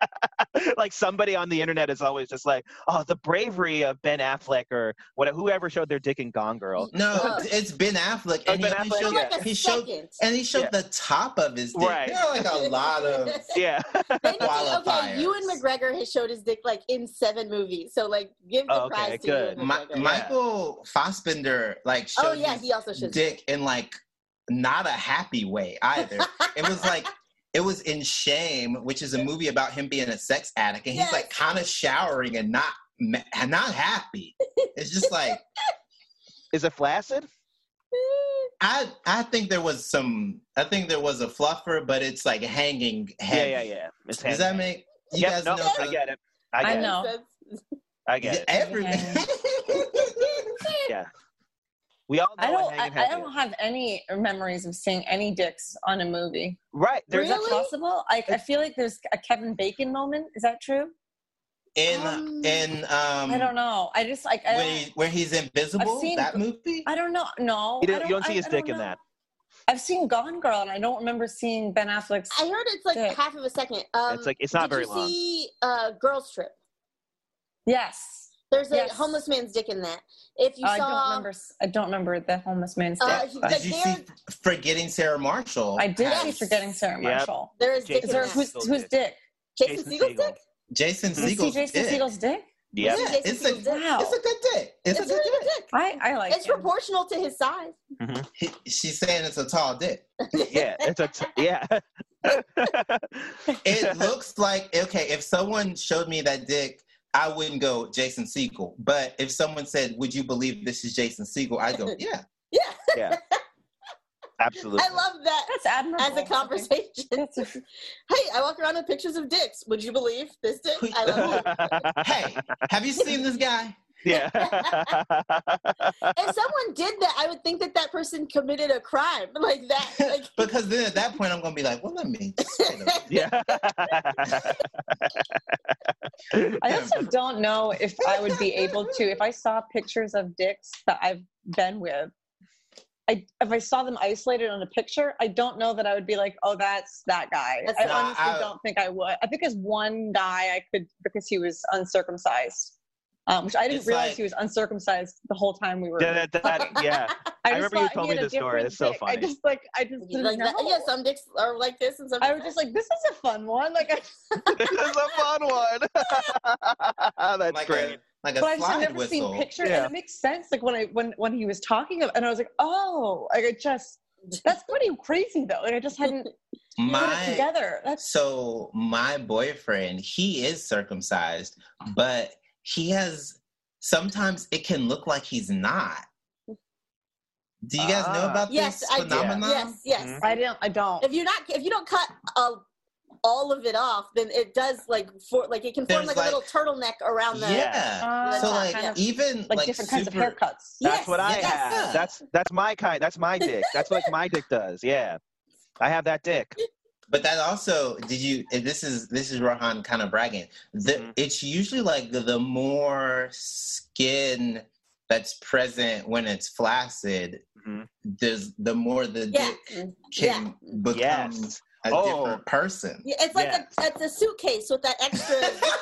Like somebody on the internet is always just like, oh, the bravery of Ben Affleck or whatever, whoever showed their dick in Gone Girl. No, Oh. it's Ben Affleck, Oh, and Ben he, only Affleck, showed, yeah. like a he showed, second. and he showed Yeah. the top of his dick. Right. There are like a lot of Yeah. They need to- qualifiers. okay, Ewan McGregor has showed his dick like in seven movies, so like give the Oh, okay, prize to good. Ewan Ma- McGregor. Michael Fassbender like showed oh yeah, his he also shows dick in like not a happy way either. It was like it was in Shame, which is a movie about him being a sex addict, and he's Yes. like kind of showering and not ma- not happy. It's just like Is it flaccid? I I think there was some I think there was a fluffer, but it's like hanging heavy. Yeah, yeah, yeah. It's Does that hanging. make you Yep, guys no, know? I get it. I I get it. know. I get it. Every Yeah. We all know I what don't. I, hanging I heavy don't is. have any memories of seeing any dicks on a movie. Right. There's Is that Really? possible? Like, I feel like there's a Kevin Bacon moment. Is that true? in Um, in um I don't know. I just like. I where, don't, he, where he's invisible. I've seen- that movie. I don't know. No, You I don't, you don't see I- his I don't dick in know. that. I've seen Gone Girl, and I don't remember seeing Ben Affleck's. I heard it's like Dick. half of a second. Um, It's like- it's not did very you long. see uh, Girls Trip? Yes. There's a Yes. homeless man's dick in that. If you I saw, don't remember. I don't remember the homeless man's Uh, dick. he- but like, Did you they're- see Forgetting Sarah Marshall? I did has see Forgetting Sarah Yep. Marshall. there is dick Jason Is there in that. who's, Segel's whose dick. dick? Jason Jason Segel's Segel. dick? Jason Did you see Segel's Jason dick. Segel's dick? Yep. Yeah. Yeah, Jason it's a, Segel's dick. Wow. it's a good dick. It's, It's a a good really dick. good dick. I I like. It's him. proportional to his size. He, she's saying it's a tall dick. Yeah. It's a t- yeah. It looks like okay. If someone showed me that dick, I wouldn't go Jason Segel. But if someone said, "Would you believe this is Jason Segel?" I'd go, "Yeah." Yeah, Yeah. Absolutely. I love that That's admirable. as a conversation. That's a, Hey, I walk around with pictures of dicks. Would you believe this dick? I love it. Hey, have you seen this guy? Yeah. If someone did that, I would think that that person committed a crime like that. Like, Because then at that point, I'm gonna be like, "Well, let me." Just wait a minute." Yeah. I also don't know if I would be able to, if I saw pictures of dicks that I've been with, I, if I saw them isolated on a picture, I don't know that I would be like, oh, that's that guy. That's I not- honestly I- don't think I would. I think there's one guy I could, because he was uncircumcised, um, which I didn't It's realize like- he was uncircumcised the whole time we were. That- that- that- yeah. I just remember you thought told he me had a this story. different It's so dick. funny. I just like, I just didn't like that, know. yeah, some dicks are like this and some I was just like, this is a fun one. Like, I, This is a fun one. That's like great. a like a but I just have slide never whistle. seen pictures, Yeah. and it makes sense. Like when I when when he was talking, of, and I was like, oh, like it just that's pretty crazy though. Like I just hadn't put it My together. That's so my boyfriend, he is circumcised, but he has sometimes it can look like he's not. Do you guys know Ah. about yes, this I do. phenomenon? Yes, yes. Mhm. I don't I don't. If you're not, if you don't cut uh, all of it off, then it does like for like it can form There's like, a like- little turtleneck around the. Yeah. Uh, so Yeah. like kind of even like, like different kinds of super- haircuts. That's Yes, what I yes. have. That's that's my kind. That's my dick. That's what my dick does. Yeah. I have that dick. But that also, did you? This is this is Rohan kind of bragging. The, Mhm. It's usually like the, the more skin that's present when it's flaccid, Mhm. there's the more the Yeah. dick Yeah. can become Yes. a Oh. different person. Yeah, it's like Yeah. a, it's a suitcase with that extra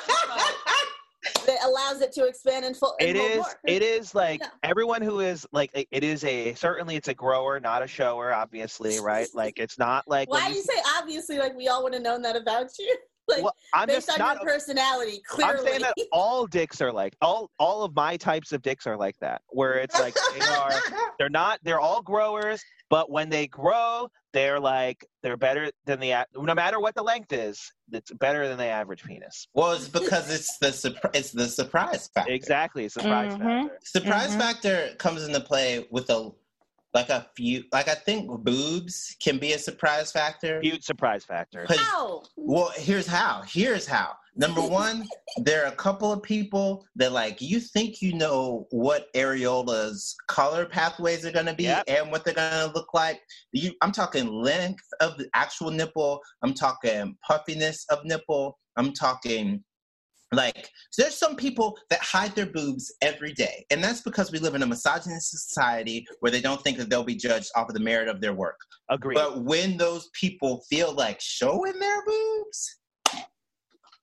that allows it to expand and full. It is it is like Yeah. everyone who is like it it is a certainly it's a grower, not a shower, obviously, right? Like it's not like Why when do you say obviously like we all would have known that about you? Like well, I'm based just on not your personality, clearly. I'm saying that all dicks are like all all of my types of dicks are like that, where it's like they are they're not they're all growers, but when they grow, they're like they're better than the a- no matter what the length is, it's better than the average penis. Well, it's because it's the surpri- it's the surprise factor. Exactly, surprise Mhm. factor. Surprise Mhm. factor comes into play with a like a few like I think boobs can be a surprise factor. Huge surprise factor. 'Cause- How? Well, here's how. Here's how. Number one, there are a couple of people that like you think you know what areola's color pathways are going to be Yep. and what they're going to look like. You, I'm talking length of the actual nipple. I'm talking puffiness of nipple. I'm talking like so there's some people that hide their boobs every day, and that's because we live in a misogynist society where they don't think that they'll be judged off of the merit of their work. Agreed. But when those people feel like showing their boobs,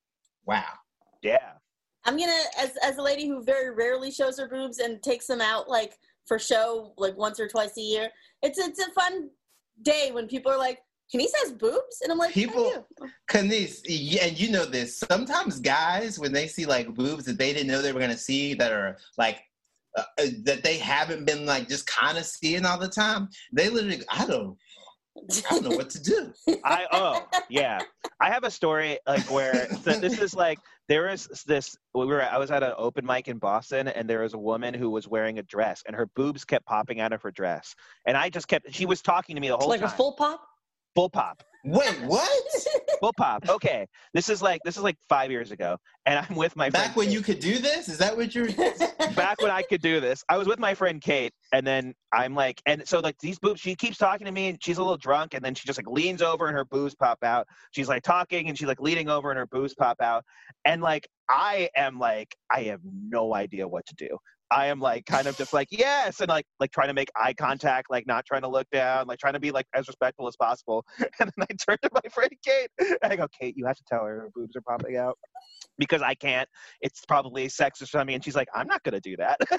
wow. Yeah. I'm gonna, as as a lady who very rarely shows her boobs and takes them out like for show, like once or twice a year. It's it's a fun day when people are like, Kenise has boobs, and I'm like, people, Kenise, and you know this. Sometimes guys, when they see like boobs that they didn't know they were gonna see, that are like uh, that they haven't been like just kind of seeing all the time, they literally, I don't. I don't know what to do. I oh yeah. I have a story like where so this is like there is this we were I was at an open mic in Boston and there was a woman who was wearing a dress and her boobs kept popping out of her dress and I just kept she was talking to me the whole like time. Like a full pop? Full pop. Wait, what? Full pop. Okay. This is like this is like five years ago. And I'm with my Back friend when Kate. You could do this? Is that what you're Back when I could do this. I was with my friend Kate and then I'm like and so like these boobs she keeps talking to me and she's a little drunk and then she just like leans over and her boobs pop out. She's like talking and she's like leaning over and her boobs pop out. And like I am like I have no idea what to do. I am like kind of just like yes and like like trying to make eye contact, like not trying to look down, like trying to be like as respectful as possible. And then I turn to my friend Kate and I go, Kate, you have to tell her her boobs are popping out because I can't. It's probably sexist for me. And she's like, I'm not gonna do that.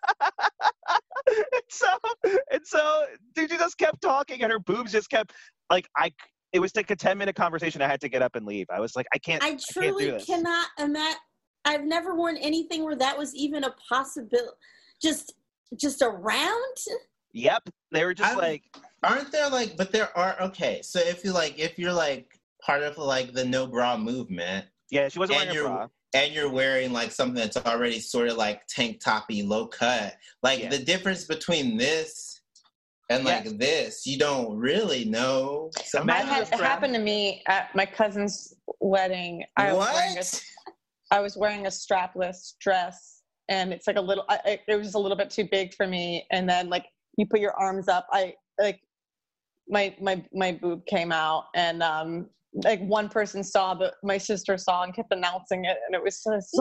and so and so dude, she just kept talking and her boobs just kept like I. It was like a ten minute conversation. I had to get up and leave. I was like, I can't. I truly I can't do this. cannot imagine. I've never worn anything where that was even a possibility. Just, just around. Yep, they were just I'm, like. Aren't there like? But there are okay. So if you like, if you're like part of like the no bra movement. Yeah, she wasn't and wearing a bra. And you're wearing like something that's already sort of like tank toppy, low cut. Like yeah. the difference between this and like yes. this, you don't really know. It had happened to me at my cousin's wedding. I what? Was wearing a, I was wearing a strapless dress, and it's like a little. I, it was a little bit too big for me. And then, like, you put your arms up. I like my my my boob came out, and um, like one person saw, but my sister saw and kept announcing it, and it was so so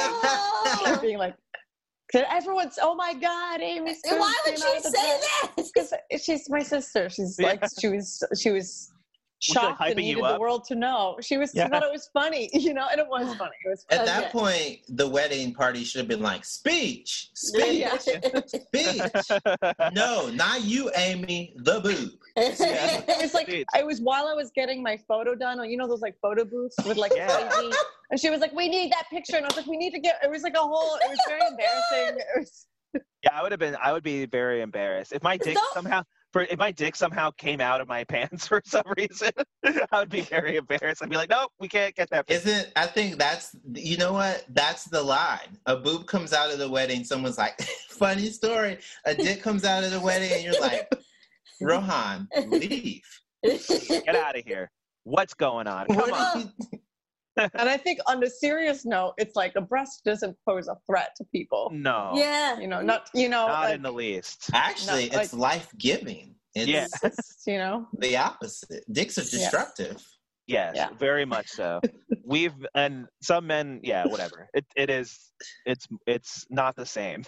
no! being like. Everyone's, oh my God, Amy. Why would she say that? Because she's my sister. She's yeah. like, she was, she was shocked like and needed the world to know. She was, yeah. she thought it was funny, you know, and it was funny. It was At that point, the wedding party should have been like, speech, speech, yeah. speech. No, not you, Amy, the boob. It was like, it was while I was getting my photo done, you know, those like photo booths with like, yeah. and she was like, we need that picture. And I was like, we need to get, it was like a whole, it was very embarrassing. It was... Yeah, I would have been, I would be very embarrassed. If my dick no. somehow, for if my dick somehow came out of my pants for some reason, I would be very embarrassed. I'd be like, nope, we can't get that picture. Isn't, I think that's, you know what? That's the line. A boob comes out of the wedding. Someone's like, funny story. A dick comes out of the wedding and you're like, Rohan, leave. Get out of here. What's going on? Come what on. And I think on a serious note, it's like a breast doesn't pose a threat to people. No. Yeah. You know, not, you know. Not like, in the least. Actually, no, it's like, life-giving. It's, yeah. It's, you know. The opposite. Dicks are destructive. Yes, yeah. very much so. We've, and some men, yeah, whatever. It It is, it's, it's not the same.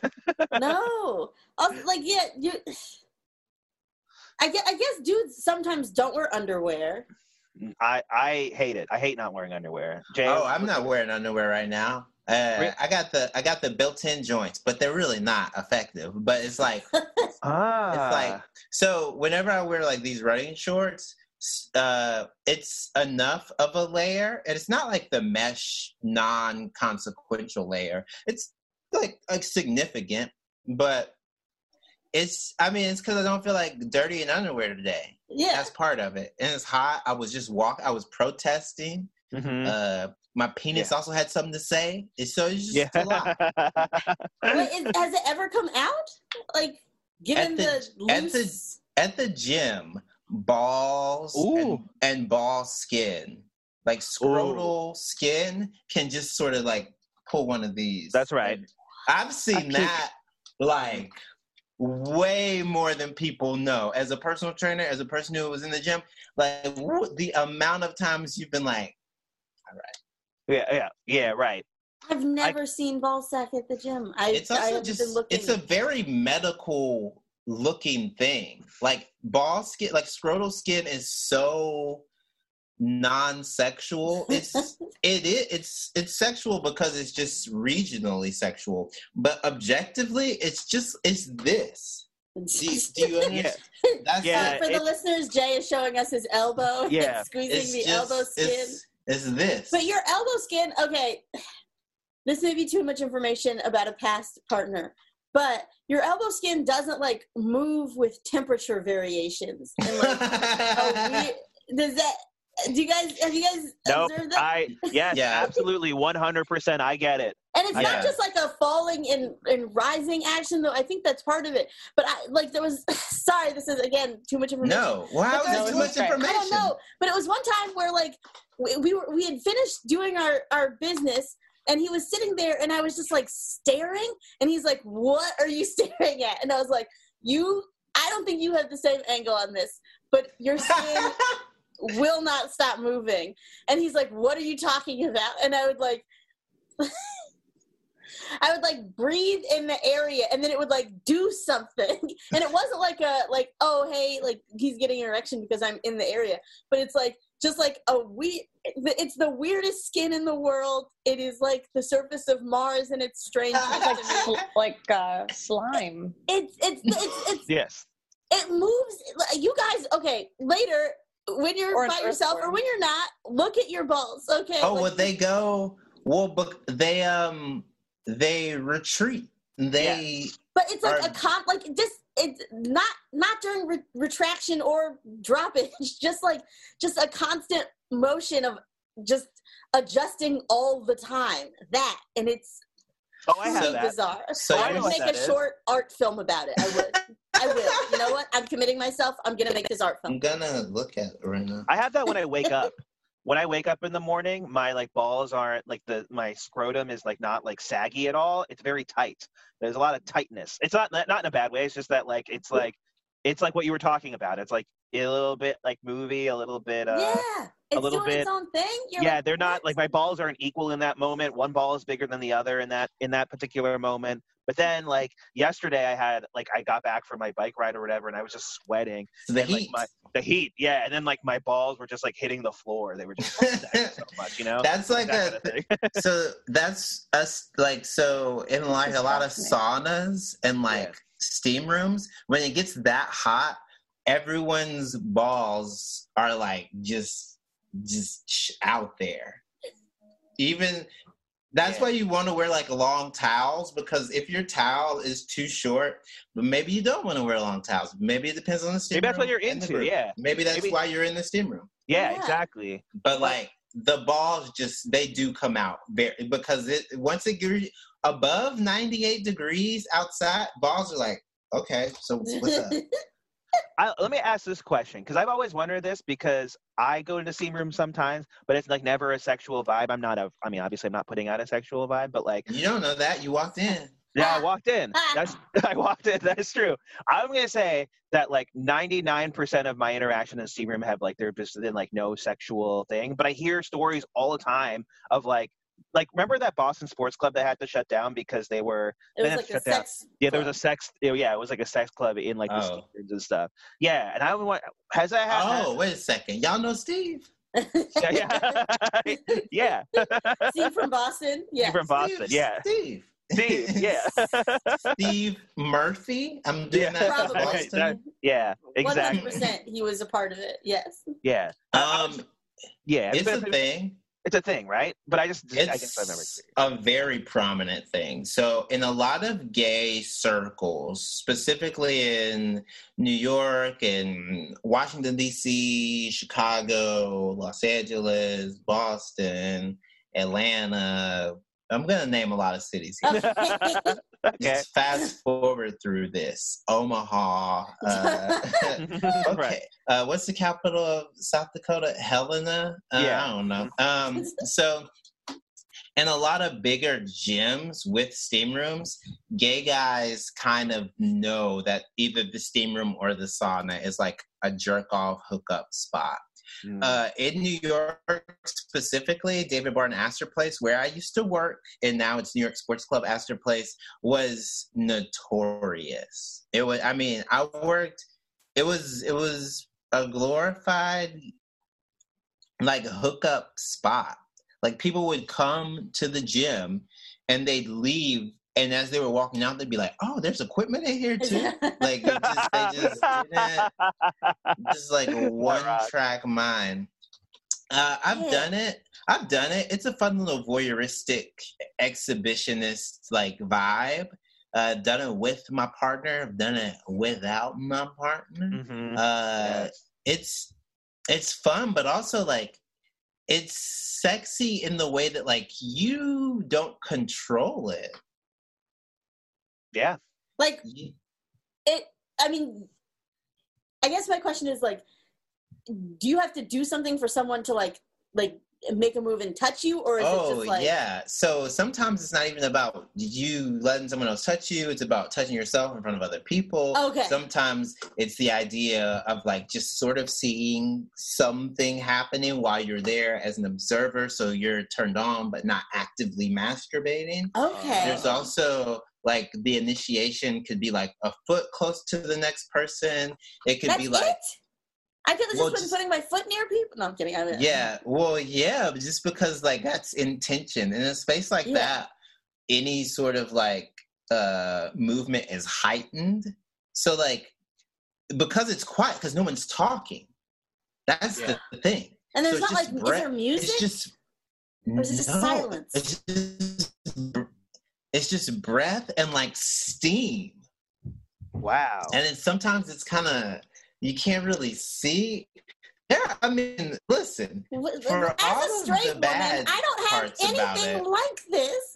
No. Also, like, yeah, you, I guess, I guess dudes sometimes don't wear underwear. I, I hate it. I hate not wearing underwear. Jay, oh, I'm not wearing underwear right now. Uh, really? I got the I got the built-in joints, but they're really not effective. But it's like, ah. it's like so. Whenever I wear like these running shorts, uh, it's enough of a layer, and it's not like the mesh non-consequential layer. It's like like significant, but. It's, I mean, it's because I don't feel like dirty in underwear today. Yeah. That's part of it. And it's hot. I was just walking, I was protesting. Mm-hmm. Uh, my penis yeah. also had something to say. It's, so it's just yeah. a lot. Wait, is, has it ever come out? Like, given at the, the, at loose... the At the gym, balls and, and ball skin, like scrotal Ooh. skin can just sort of like pull one of these. That's right. And I've seen that like... way more than people know. As a personal trainer, as a person who was in the gym, like the amount of times you've been like, all right. Yeah, yeah, yeah, right. I've never I, seen ball sack at the gym. I, it's also I just, it's a very medical looking thing. Like ball skin, like scrotal skin is so non-sexual. It's it, it it's it's sexual because it's just regionally sexual, but objectively, it's just it's this. Do, do you understand? Yeah. That's Yeah, it. For the it's- listeners, Jay is showing us his elbow Yeah. and squeezing It's the just- elbow skin. It's, it's this. But your elbow skin, okay, this may be too much information about a past partner, but your elbow skin doesn't like move with temperature variations. And like, a weird, does that? Do you guys have you guys Nope. observed that? I yes, Yeah. absolutely, one hundred percent. I get it. And it's Yeah. not just like a falling and, and rising action, though. I think that's part of it. But I like there was. Sorry, this is again too much information. No, well, how But is there's- it too much okay. I don't information? I don't know, but it was one time where like we, we were we had finished doing our our business, and he was sitting there, and I was just like staring, and he's like, "What are you staring at?" And I was like, "You, I don't think you have the same angle on this, but your skin will not stop moving." And he's like, "What are you talking about?" And I would like. I would like breathe in the area, and then it would like do something, and it wasn't like a like oh hey like he's getting an erection because I'm in the area, but it's like just like a we it's the weirdest skin in the world. It is like the surface of Mars, and it's strange. It's like sl- like uh, slime. It's it's it's it's Yes. it moves. You guys, okay, later when you're Or an by yourself or earthworm. when you're not, look at your balls. Okay. Oh, Like, well, they go. Well, but they um they retreat. They But it's like Are- a comp, like just it's not not during re- retraction or droppage. Just like just a constant motion of just adjusting all the time. That and it's Oh, I have so that. bizarre. So I you would know make what a that is? short art film about it. I would. I will. You know what? I'm committing myself. I'm gonna make this art I'm film. gonna look at it right now. I have that when I wake up. When I wake up in the morning, my like balls aren't like the my scrotum is like not like saggy at all. It's very tight. There's a lot of tightness. It's not not in a bad way. It's just that like it's like it's like what you were talking about. It's like a little bit like movie, a little bit. Uh, yeah, it's little doing its bit- own thing. You're yeah, like, they're not what? like my balls aren't equal in that moment. One ball is bigger than the other in that in that particular moment. But then like yesterday, I had like I got back from my bike ride or whatever, and I was just sweating. The and, like, heat. my, the heat, yeah, and then like my balls were just like hitting the floor. They were just so much, you know. That's like That a kind of thing. so that's us like so in like It's a lot of fascinating. saunas and like steam rooms when it gets that hot, everyone's balls are like just just sh- out there. Even that's Yeah. why you want to wear like long towels, because if your towel is too short, but maybe you don't want to wear long towels. Maybe it depends on the steam Maybe that's room what you're and the into, group. yeah. Maybe that's Maybe- why you're in the steam room. Yeah, Yeah. exactly. But like the balls just they do come out very because it once it gets above ninety-eight degrees outside, balls are like, okay, so what's up? I, let me ask this question because I've always wondered this because I go to the steam room sometimes, but it's like never a sexual vibe. I'm not a. I mean, obviously, I'm not putting out a sexual vibe, but like, You don't know that. You walked in. yeah, I walked in. That's I walked in. That's true. I'm gonna say that like ninety-nine percent of my interaction in the steam room have like there just been like no sexual thing, but I hear stories all the time of like. Like, remember that Boston Sports Club that had to shut down because they were It they was had like to a shut down. sex. Yeah, there was club. a sex. Yeah, it was like a sex club in like the Oh. steam rooms and stuff. Yeah, and I want has that happened? Oh, wait a second. Y'all know Steve? Yeah, yeah. Steve from Boston. Yeah. Steve from Boston. Steve, Yeah, Steve. Steve. Yeah, Steve Murphy. I'm doing Yeah. that. Probably. for Okay, Boston. that- yeah. One hundred Exactly. percent, he was a part of it. Yes. Yeah. Um, Yeah. it's been- a thing. It's a thing, right? But I just, just I guess I've never It's experienced. a very prominent thing. So, in a lot of gay circles, specifically in New York and Washington, D C, Chicago, Los Angeles, Boston, Atlanta, I'm going to name a lot of cities here. Okay. Okay. Just fast forward through this. Omaha. Uh, okay. Right. Uh, what's the capital of South Dakota? Helena? Uh, Yeah. I don't know. Um, so, in a lot of bigger gyms with steam rooms, gay guys kind of know that either the steam room or the sauna is like a jerk off hookup spot. Mm. Uh, in New York specifically, David Barton Astor Place, where I used to work, and now it's New York Sports Club Astor Place, was notorious. It was, I mean, I worked, it was, it was a glorified like hookup spot. Like people would come to the gym and they'd leave, and as they were walking out, they'd be like, "Oh, there's equipment in here too." Like it just, they just didn't, just like one track mind. Uh, I've yeah. done it. I've done it. It's a fun little voyeuristic exhibitionist like vibe. Uh, done it with my partner. I've done it without my partner. Mm-hmm. Uh, yes. It's it's fun, but also like it's sexy in the way that like you don't control it. Yeah. Like it. I mean, I guess my question is like, do you have to do something for someone to like like make a move and touch you, or is oh, it just like yeah so sometimes it's not even about you letting someone else touch you, it's about touching yourself in front of other people. Okay. Sometimes it's the idea of like just sort of seeing something happening while you're there as an observer, so you're turned on but not actively masturbating. Okay. There's also like the initiation could be like a foot close to the next person. It could That's be like it? I could have well, just been just, putting my foot near people. No, I'm kidding. I mean, yeah, well, yeah, just because like that's intention in a space like yeah. that. Any sort of like uh, movement is heightened. So like because it's quiet, because no one's talking. That's yeah. the thing. And there's so not like breath. Is there music? It's just or is it just no, silence? It's just, it's just breath and like steam. Wow. And then sometimes it's kind of. You can't really see. Yeah, I mean, listen. For As all a straight of the bad woman, I don't have anything like this.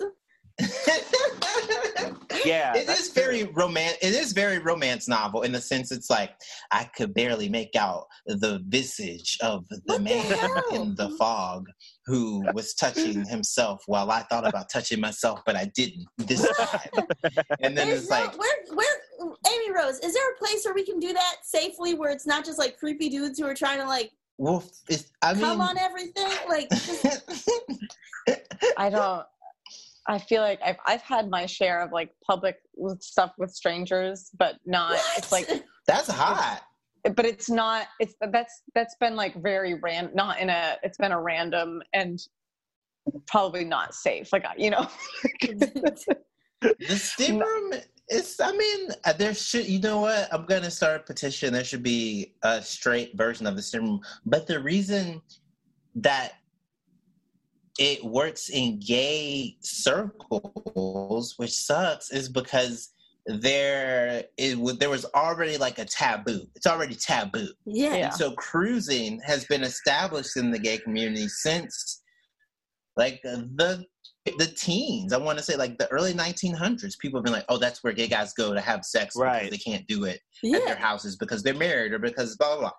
Yeah, it is very romantic. It is very romance novel in the sense it's like I could barely make out the visage of the what man the in the fog who was touching himself while I thought about touching myself, but I didn't this time. And then There's it's no, like, where, where, Amy Rose, is there a place where we can do that safely, where it's not just like creepy dudes who are trying to like well, it's, I mean, come on everything? Like, just... I don't. I feel like I've I've had my share of like public stuff with strangers, but not. What? It's like that's hot. But it's not. It's that's that's been like very random. Not in a. It's been a random and probably not safe. Like you know. The steam room is. I mean, there should. You know what? I'm gonna start a petition. There should be a straight version of the steam room. But the reason that it works in gay circles, which sucks, is because there it there was already like a taboo. It's already taboo. Yeah. And so cruising has been established in the gay community since like the the teens. I want to say like the early nineteen hundreds. People have been like, oh, that's where gay guys go to have sex right. because they can't do it yeah. at their houses because they're married or because blah blah blah.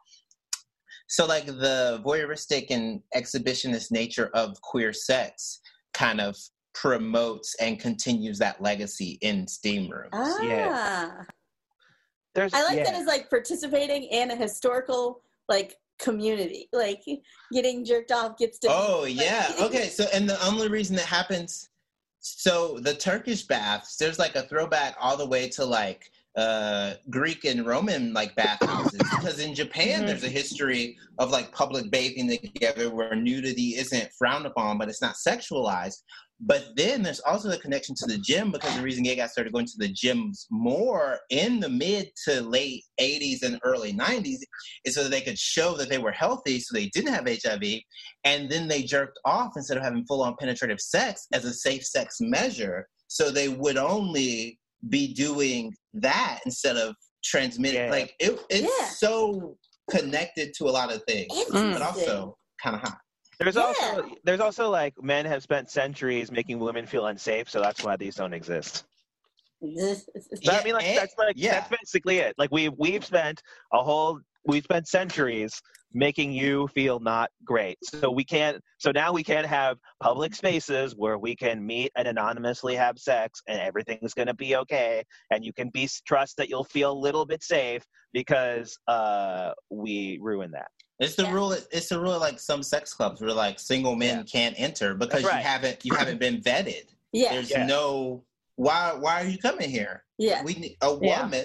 So, like, the voyeuristic and exhibitionist nature of queer sex kind of promotes and continues that legacy in steam rooms. Ah. Yeah. There's, I like yeah. that as, like, participating in a historical, like, community. Like, getting jerked off gets to... Oh, like, yeah. Okay, so, and the only reason that happens... So, the Turkish baths, there's, like, a throwback all the way to, like... Uh, Greek and Roman like bathhouses, because in Japan mm-hmm. there's a history of like public bathing together where nudity isn't frowned upon, but it's not sexualized. But then there's also a connection to the gym, because the reason gay guys started going to the gyms more in the mid to late eighties and early nineties is so that they could show that they were healthy, so they didn't have H I V, and then they jerked off instead of having full-on penetrative sex as a safe sex measure, so they would only be doing that instead of transmitting. Yeah. Like it, it's yeah. so connected to a lot of things, but also kind of hot. There's yeah. also there's also like men have spent centuries making women feel unsafe, so that's why these don't exist. Yeah, I mean, like and, that's like yeah. that's basically it. Like we we've spent a whole we've spent centuries making you feel not great. So we can't so now we can't have public spaces where we can meet and anonymously have sex and everything's going to be okay and you can be trust that you'll feel a little bit safe because uh we ruin that. It's the yeah. rule. It's the rule. Like some sex clubs where like single men yeah. can't enter because right. you haven't you haven't been vetted. Yeah. There's yeah. no why why are you coming here? Yeah. We need a woman.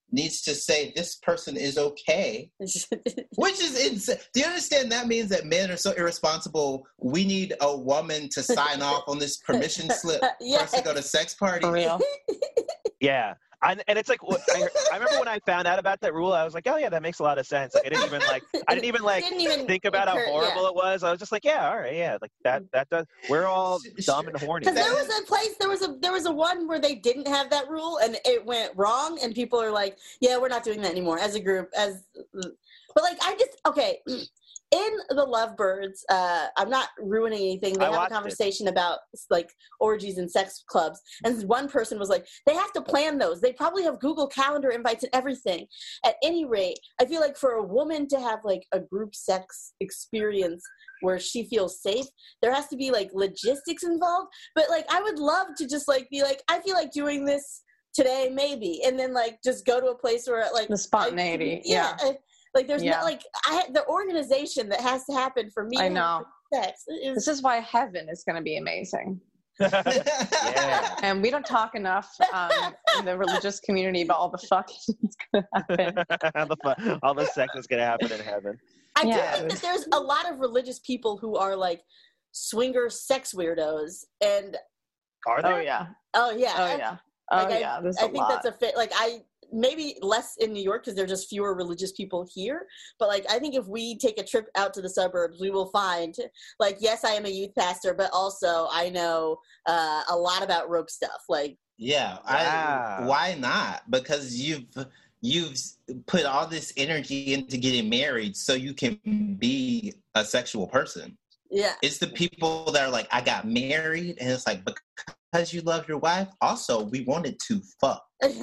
needs to say this person is okay, which is insane. Do you understand that means that men are so irresponsible? We need a woman to sign off on this permission slip Yes. for us to go to sex parties. For real. Yeah. I, and it's like I, I remember when I found out about that rule, I was like, oh yeah, that makes a lot of sense. Like I didn't even like I didn't even like Didn't even think about occur- how horrible yeah. it was. I was just like, yeah, all right, yeah, like that that does. We're all dumb and horny. Because there was a place, there was a there was a one where they didn't have that rule and it went wrong, and people are like, "Yeah, we're not doing that anymore." As a group, as but like I just okay. In the Lovebirds, uh, I'm not ruining anything. They I have a watched conversation about like orgies and sex clubs, and one person was like, "They have to plan those. They probably have Google Calendar invites and everything." At any rate, I feel like for a woman to have like a group sex experience where she feels safe, there has to be like logistics involved. But like, I would love to just like be like, I feel like doing this today, maybe, and then like just go to a place where like The spontaneity. I, yeah. yeah. I, Like there's Yeah. not like I the organization that has to happen for me. I to know. have sex is, This is why heaven is going to be amazing. Yeah. And we don't talk enough um, in the religious community about all the fucking that's going to happen. the fun, all the sex is gonna happen in heaven. I do Yeah. think that there's a lot of religious people who are like swinger sex weirdos, and Are there? Oh, yeah. oh yeah, Oh, I- yeah. Oh, like, I- yeah. There's I a think lot. that's a fit. Like I maybe less in New York because there's just fewer religious people here. But like I think if we take a trip out to the suburbs, we will find like yes, I am a youth pastor, but also I know uh, a lot about rope stuff. Like Yeah, Wow. I, why not? Because you've you've put all this energy into getting married so you can be a sexual person. yeah, It's the people that are like, I got married, and it's like, because you love your wife, also we wanted to fuck.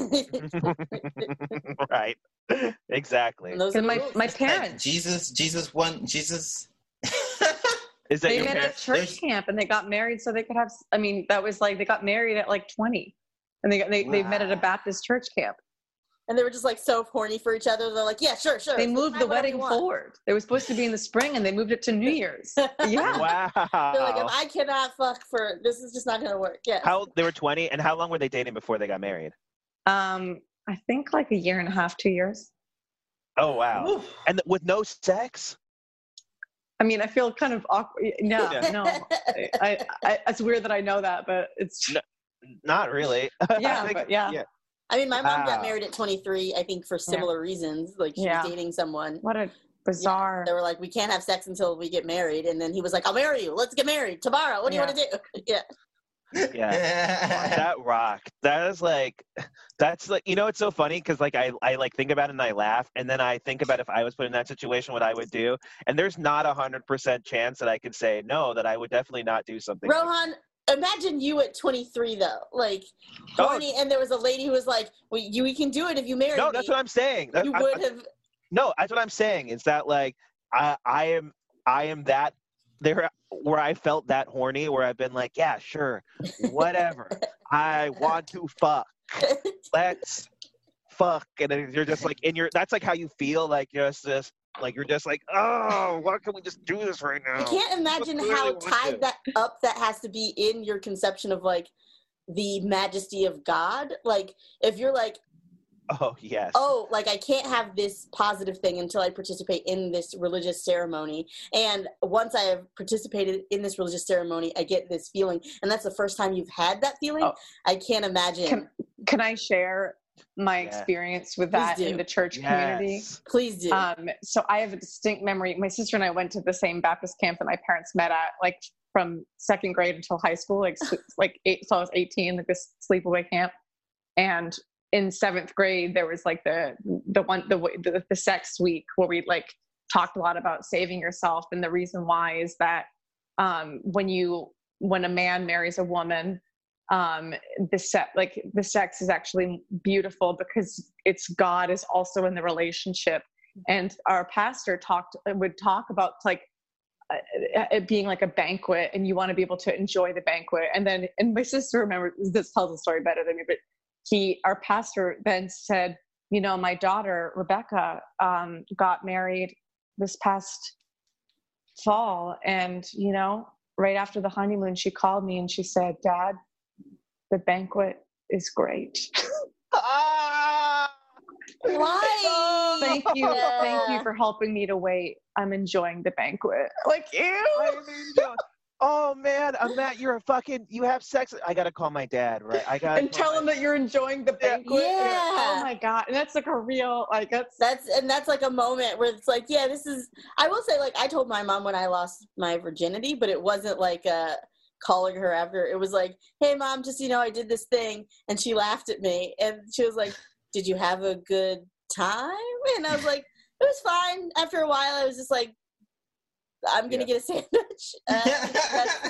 Right. Exactly. And those are Because the my, rules. my It's like parents, Jesus, Jesus won, Jesus. Is that they your met at parents? church There's- camp and they got married so they could have, I mean, that was like, they got married at like twenty. And they, got, they, they met at a Wow. Baptist church camp. And they were just like so horny for each other. They're like, yeah, sure, sure. They So moved try the whatever you wedding want. forward. It was supposed to be in the spring and they moved it to New Year's. Yeah. Wow. They're like, if I cannot fuck for this, is just not going to work. Yeah. How they were twenty, and how long were they dating before they got married? Um, I think like a year and a half, two years. Oh wow. Oof. And th- with no sex? I mean, I feel kind of awkward. No, Yeah. no. I, I, it's weird that I know that, but it's, No. Not really. Yeah, I think- but yeah. I mean, my mom got Wow. married at twenty-three, I think for similar reasons. Like she Yeah. was dating someone. what a bizarre. They were like, we can't have sex until we get married. And then he was like, I'll marry you. Let's get married tomorrow. What do you Yeah. want to do? Yeah. Yeah. That rocked. That is like, that's like, you know, it's so funny because like I, I like think about it and I laugh, and then I think about if I was put in that situation, what I would do, and there's not a hundred percent chance that I could say no, that I would definitely not do something. like Rohan, imagine you at twenty-three, though. Like, Oh. horny, and there was a lady who was like, well, you we can do it if you marry No, me. that's what I'm saying. That- You I- would I- have. No, that's what I'm saying. Is that like I I am I am that there where I felt that horny where I've been like, yeah, sure, whatever. I want to fuck. Let's fuck. And then you're just like in your that's like how you feel, like just this like you're just like, oh, why can't we just do this right now? I can't imagine Really how want to. tied that up that has to be in your conception of like the majesty of God. Like, if you're like, Oh yes. oh, like I can't have this positive thing until I participate in this religious ceremony. And once I have participated in this religious ceremony, I get this feeling. And that's the first time you've had that feeling. Oh. I can't imagine. Can, can I share my Yeah. experience with Please that do. in the church community? Yes. Please do. Um, so I have a distinct memory. My sister and I went to the same Baptist camp that my parents met at, like from second grade until high school, like like eight. So I was eighteen, like this sleepaway camp. And in seventh grade, there was like the the one the the, the sex week where we like talked a lot about saving yourself, and the reason why is that um, when you when a man marries a woman, um, the set like the sex is actually beautiful because it's God is also in the relationship. And our pastor talked would talk about like uh, it being like a banquet, and you want to be able to enjoy the banquet. And then and my sister remembers this tells the story better than me, but. He, our pastor then said, you know, my daughter, Rebecca, um, got married this past fall. And, you know, right after the honeymoon, she called me and she said, Dad, the banquet is great. Ah! Why? Thank you. Thank you for helping me to wait. I'm enjoying the banquet. Like, ew. Oh man, uh, Matt, you're a fucking. You have sex. I gotta call my dad, right? I got And tell him that you're enjoying the banquet. Yeah. And like, oh my god. And that's like a real like that's That's and that's like a moment where it's like, yeah, this is. I will say, like, I told my mom when I lost my virginity, but it wasn't like uh calling her after. It was like, hey, mom, just you know, I did this thing, and she laughed at me, and she was like, did you have a good time? And I was like, it was fine. After a while, I was just like, I'm gonna Yeah. get a sandwich. Uh,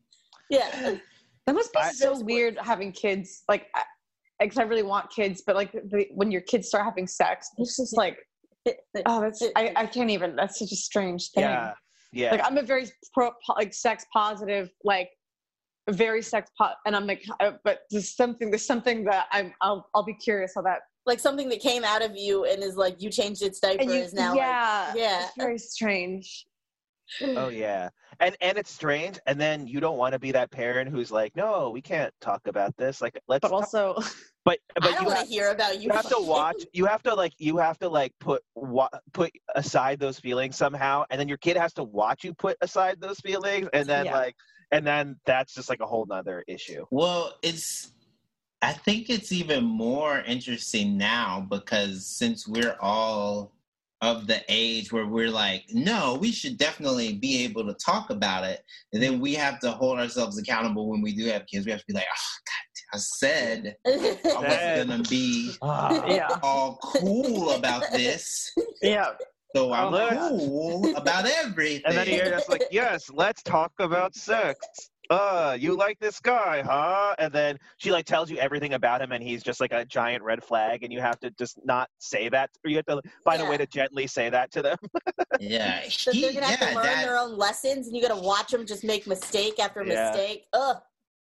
yeah. that must be I- so weird having kids. Like, because I really want kids, but like the, when your kids start having sex, it's just like, oh, that's I, I can't even. That's such a strange thing. Yeah, yeah. Like I'm a very pro, like sex positive, like very sex po- and I'm like, uh, but there's something, there's something that I'm, I'll, I'll be curious how that. Like something that came out of you and is like you changed its diaper And you, is now yeah, like, yeah. it's very strange. Oh yeah, and and it's strange, and then you don't want to be that parent who's like, no, we can't talk about this. Like, let's. But talk- also, but but I don't you want have, to hear about you. you have to watch. You have to like. You have to like put wa- put aside those feelings somehow, and then your kid has to watch you put aside those feelings, and then Yeah. like, and then that's just like a whole nother issue. Well, it's. I think it's even more interesting now because since we're all of the age where we're like, no, we should definitely be able to talk about it. And then we have to hold ourselves accountable when we do have kids. We have to be like, oh, God, I said I wasn't going to be yeah, all cool about this. yeah. So I'm Oh, cool about everything. And then you're just like, yes, let's talk about sex. Uh, you like this guy, huh? And then she like tells you everything about him, and he's just like a giant red flag, and you have to just not say that, or you have to find Yeah. a way to gently say that to them. yeah. So they're gonna have yeah, to learn that- their own lessons, and you gotta watch them just make mistake after Yeah. mistake. Ugh.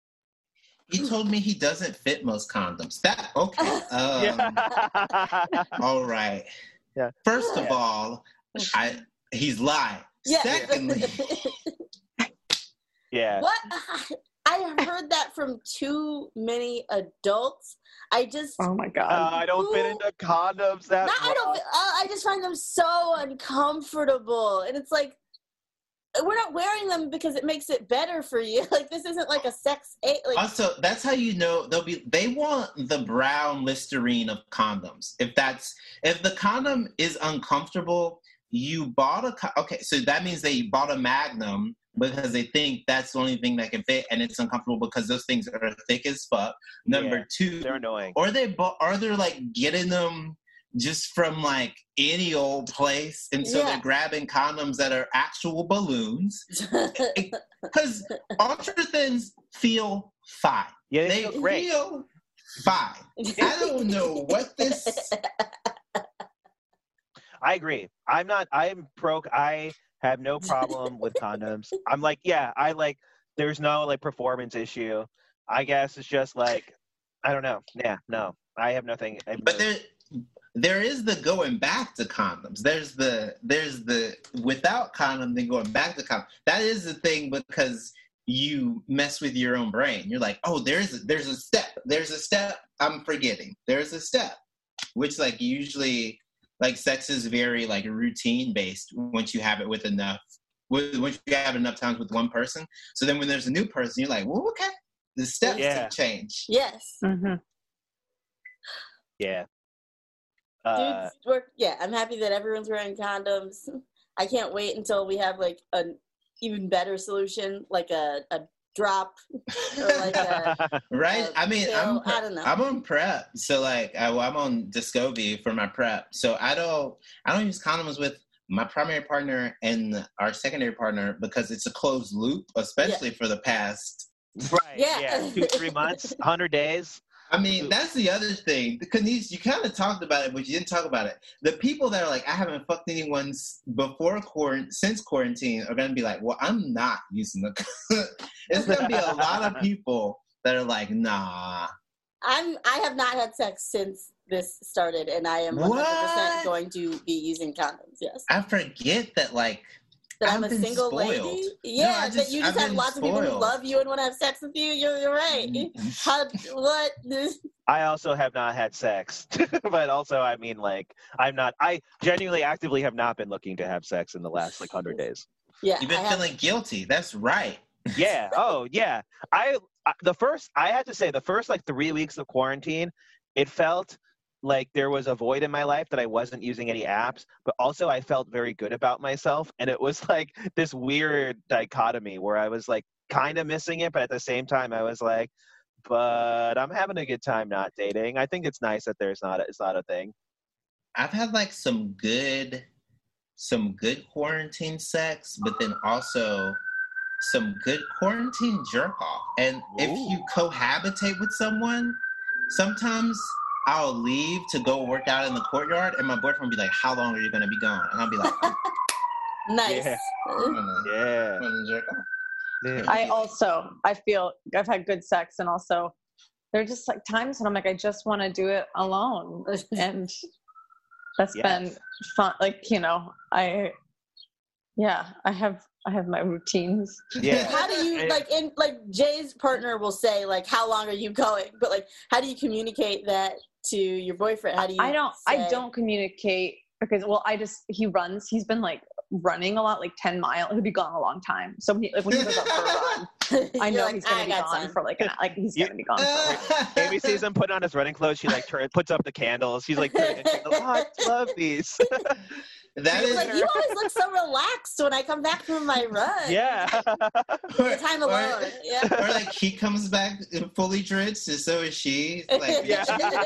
He told me he doesn't fit most condoms. That okay. Um, yeah. All right. Yeah. First of all, I he's lying. Yeah. Secondly, Yeah. What? I have heard that from too many adults. I just. Oh my god. Uh, I don't fit into condoms that Not, I don't. much. Uh, I just find them so uncomfortable, and it's like we're not wearing them because it makes it better for you. Like this isn't like a sex aid. Like also that's how you know they'll be. They want the brown Listerine of condoms. If that's if the condom is uncomfortable, you bought a co- okay. So that means they bought a Magnum because they think that's the only thing that can fit, and it's uncomfortable because those things are thick as fuck. Number Yeah, two, They're annoying. or they bought, or they're like getting them just from like any old place, and so Yeah. they're grabbing condoms that are actual balloons because ultra thins feel fine. Yeah, they They feel great. feel fine. I don't know what this. I agree. I'm not. I'm pro. I have no problem with condoms. I'm like, yeah, I like. There's no like performance issue. I guess it's just like, I don't know. Yeah, no, I have nothing. I have But no- there, there is the going back to condoms. There's the there's the without condom then going back to condom. That is the thing because you mess with your own brain. You're like, oh, there's a, there's a step. There's a step I'm forgetting. There's a step, which like usually like sex is very like routine based once you have it with enough. Once you have enough times with one person. So then when there's a new person, you're like, well, okay, the steps Yeah. have changed. Yes. Mm-hmm. yeah. Uh, Dudes, we're, yeah, I'm happy that everyone's wearing condoms. I can't wait until we have like an even better solution, like a, a drop or like a, Right? uh, I mean, pill, I'm I don't know. I'm on prep, so like I, I'm on Discovery for my prep. So I don't I don't use condoms with my primary partner and our secondary partner because it's a closed loop, especially for the past. right. Yeah. Yeah. Two, three months, hundred days. I mean, that's the other thing. Kenise, you kind of talked about it, but you didn't talk about it. The people that are like, I haven't fucked anyone s- before quarantine, since quarantine, are going to be like, well, I'm not using the. It's going to be a lot of people that are like, nah. I'm I have not had sex since this started, and I am one hundred percent What? going to be using condoms. Yes. I forget that, like, that I've I'm a been single spoiled. lady. No, Yeah, I that just- you just I've have been lots of people who spoiled. love you and want to have sex with you. You're, you're right. How, what? I also have not had sex, but also, I mean, like, I'm not. I genuinely, actively have not been looking to have sex in the last like hundred days. Yeah, You've been I have- feeling guilty. That's right. Yeah. Oh, yeah. I I- the first. I had to say the first like three weeks of quarantine, it felt like there was a void in my life that I wasn't using any apps, but also I felt very good about myself, and it was like this weird dichotomy where I was like kind of missing it, but at the same time I was like, but I'm having a good time not dating. I think it's nice that there's not a, it's not a thing. I've had like some good, some good quarantine sex, but then also some good quarantine jerk off. And if you cohabitate with someone, sometimes I'll leave to go work out in the courtyard, and my boyfriend will be like, "How long are you going to be gone?" And I'll be like, nice. Yeah. "I'm gonna, Yeah. I'm gonna jerk off." Yeah. I also, I feel I've had good sex, and also there are just like times when I'm like, I just want to do it alone, and that's Yes. been fun. Like, you know, I, yeah, I have, I have my routines. Yeah. How do you like in like Jay's partner will say like, how long are you going? But like, how do you communicate that to your boyfriend? How do you? I don't, say- I don't communicate because, well, I just, he runs, he's been like running a lot, like ten miles. He'll be gone a long time. So when he, like when he goes out for a run, I You're know like, he's going I to be got gone time. for like an, like he's You- going to be gone for like, Amy sees him put on his running clothes. She like turn, puts up the candles. She's like, turning the candles. Oh, I love these. That It's is like you always look so relaxed when I come back from my run. Yeah. or, The time alone. or, Yeah. or like he comes back fully drenched, and so is she. Like, Yeah.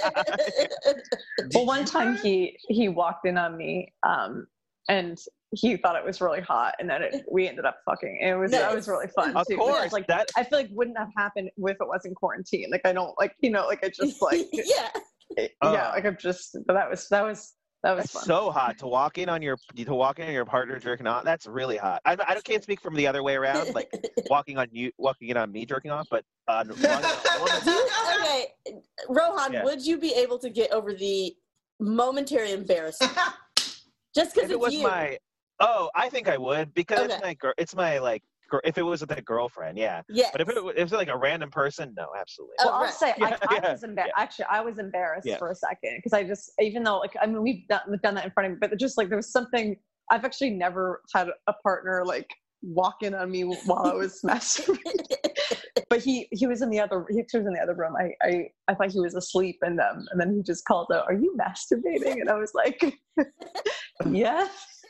well, one time he he walked in on me, um, and he thought it was really hot, and then it, we ended up fucking. It was that was really fun. Of too. course, like that- I feel like wouldn't have happened if it wasn't quarantine. Like I don't like you know like I just like yeah. it- Uh. yeah like I'm just. But that was that was that was That's fun. so hot to walk in on your to walk in on your partner jerking off. That's really hot. I, I can't speak from the other way around, like walking on you, walking in on me jerking off. But on one, one, Do you, okay, Rohan, Yeah. would you be able to get over the momentary embarrassment just because if it it's was you? my, oh, I think I would because Okay. it's my girl. It's my like, gir- if it was with a girlfriend, yeah. Yes. But if it was if it was like a random person, no, absolutely. Oh, Well, I'll right. say Yeah, I, I yeah, was embarrassed. yeah. Actually, I was embarrassed Yeah. for a second because I just, even though like I mean we've done, we've done that in front of me, but just like there was something I've actually never had a partner like walk in on me while I was masturbating. But he he was in the other he was in the other room. I I, I thought he was asleep, and um and then he just called out, "Are you masturbating?" And I was like, "Yeah."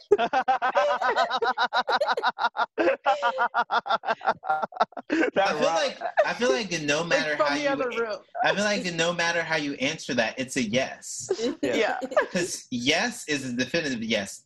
That I feel rock- like I feel like no matter From how the you other room. I feel like no matter how you answer that, it's a yes. Yeah. Yeah. Because yes is a definitive yes.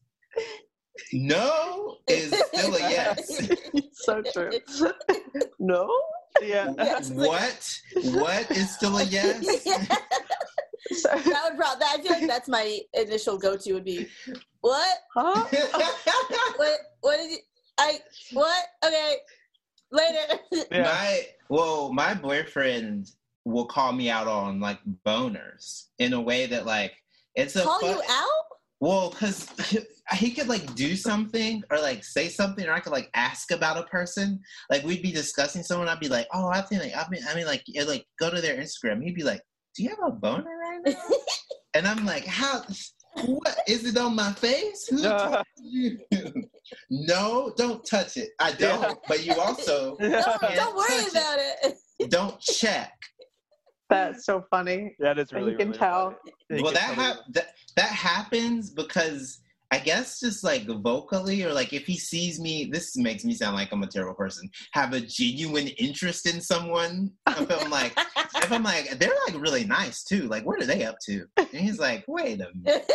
No is still a yes. So true. No? yeah. Yes. What? What is still a yes? Yeah. So, That would probably. I feel like that's my initial go-to. Would be, what? huh? What? What did you? I what? Okay, later. Yeah. My well, my boyfriend will call me out on like boners in a way that like it's a Call fun- you out? Well, because he, he could like do something or like say something, or I could like ask about a person. Like we'd be discussing someone, I'd be like, "Oh, I think like I mean, I mean, like, yeah, like go to their Instagram." He'd be like, "Do you have a boner right now?" And I'm like, "How? What is it on my face? Who told you?" No, don't touch it. I don't. Yeah. But you also Don't, can't don't worry touch about it. it. Don't check. That's so funny. That is And really. you can really tell. funny. You Well, can that, tell hap- that that happens because I guess just like vocally, or like if he sees me, this makes me sound like I'm a terrible person. Have a genuine interest in someone. If I'm like, if I'm like, they're like really nice too. Like, what are they up to? And he's like, wait a minute.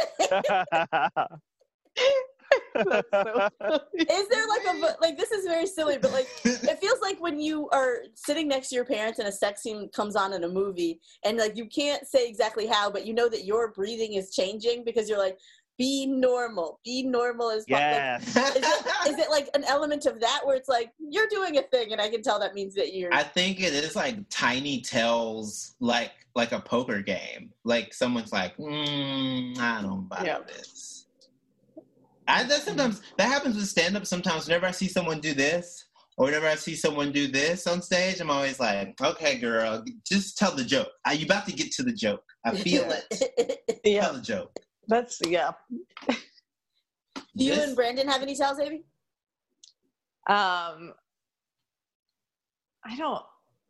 That's so funny. Is there like a vo- like this is very silly, but like it feels like when you are sitting next to your parents and a sex scene comes on in a movie, and like you can't say exactly how, but you know that your breathing is changing because you're like, be normal, be normal as fuck. Like, Yes. is it, is it like an element of that where it's like you're doing a thing and I can tell that means that you're I think it is like tiny tells, like like a poker game. Like someone's like, mm, I don't buy Yeah. this. I that sometimes that happens with stand up. Sometimes whenever I see someone do this, or whenever I see someone do this on stage, I'm always like, okay, girl, just tell the joke. Are you about to get to the joke? I feel it. Yeah. Tell the joke. That's, yeah. Do you This- and Brandon have any tells, Amy? Um, I don't,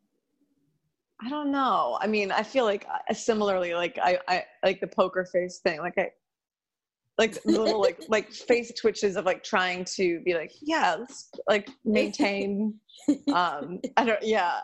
I don't know. I mean, I feel like uh, similarly, like I, I like the poker face thing. Like I, like little like like face twitches of like trying to be like, yeah, let's like maintain. Um, I don't. Yeah,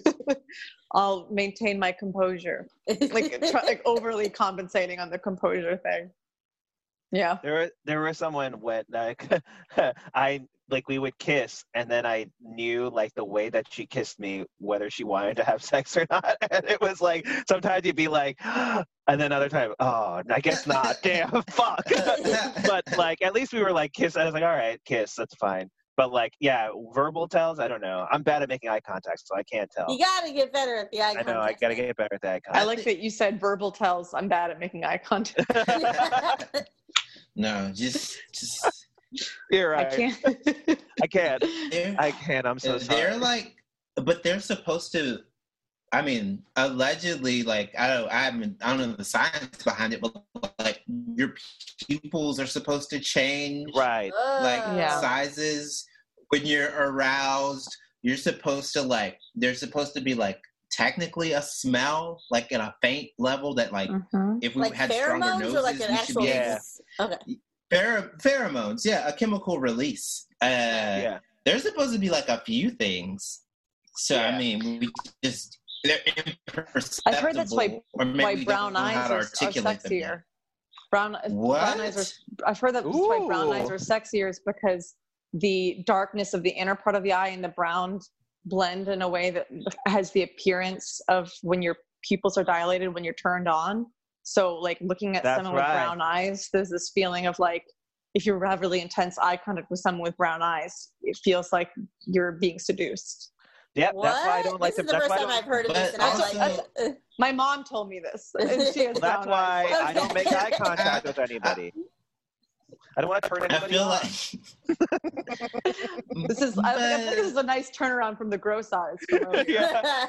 I'll maintain my composure. Like try, like overly compensating on the composure thing. Yeah. There, were- there was someone when like I like we would kiss, and then I knew like the way that she kissed me, whether she wanted to have sex or not. And it was like sometimes you'd be like, and then other time, oh, I guess not. Damn, fuck. But like at least we were like kiss. I was like, all right, kiss, that's fine. But like, yeah, verbal tells, I don't know. I'm bad at making eye contact, so I can't tell. You gotta get better at the eye I contact. know, I gotta get better at that. Eye I like that you said verbal tells. I'm bad at making eye contact. contact. No, just just You're I right. can't. I can't. they're, I can't. I'm so sorry. they're like, but they're supposed to. I mean, allegedly, like I don't, I haven't, I don't know the science behind it, but like your pupils are supposed to change, Right. like Yeah. sizes when you're aroused. You're supposed to like, there's supposed to be like technically a smell, like at a faint level that like Mhm. if we Like had stronger pheromones noses, or like an we should actual. be Yeah. Okay. Pher- pheromones, yeah, a chemical release. Uh, Yeah. There's supposed to be like a few things. So Yeah. I mean, we just they're imperceptible. I've heard that's why or maybe why we brown don't know how eyes to are, are articulate them yet. sexier. Brown What? brown eyes are. I've heard that that's why brown eyes Ooh. are sexier is because the darkness of the inner part of the eye and the brown blend in a way that has the appearance of when your pupils are dilated when you're turned on. So like looking at That's someone right. with brown eyes, there's this feeling of like if you have really intense eye contact with someone with brown eyes, it feels like you're being seduced. Yep. What? That's why I don't like this to. is the That's first why I time don't- I've heard of But this, and I was also- like, uh, My mom told me this, and she has That's brown why eyes. I don't make eye contact with anybody. I don't want to turn I anybody feel on. like This is. I, I think this is a nice turnaround from the gross eyes. from earlier. Yeah.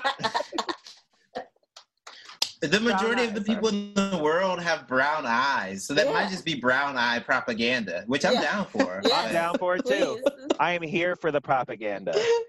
the majority of the eyes are- people in the world have brown eyes, so that Yeah. might just be brown eye propaganda, which I'm Yeah. down for. Yeah. I'm down for it too. Please. I am here for the propaganda.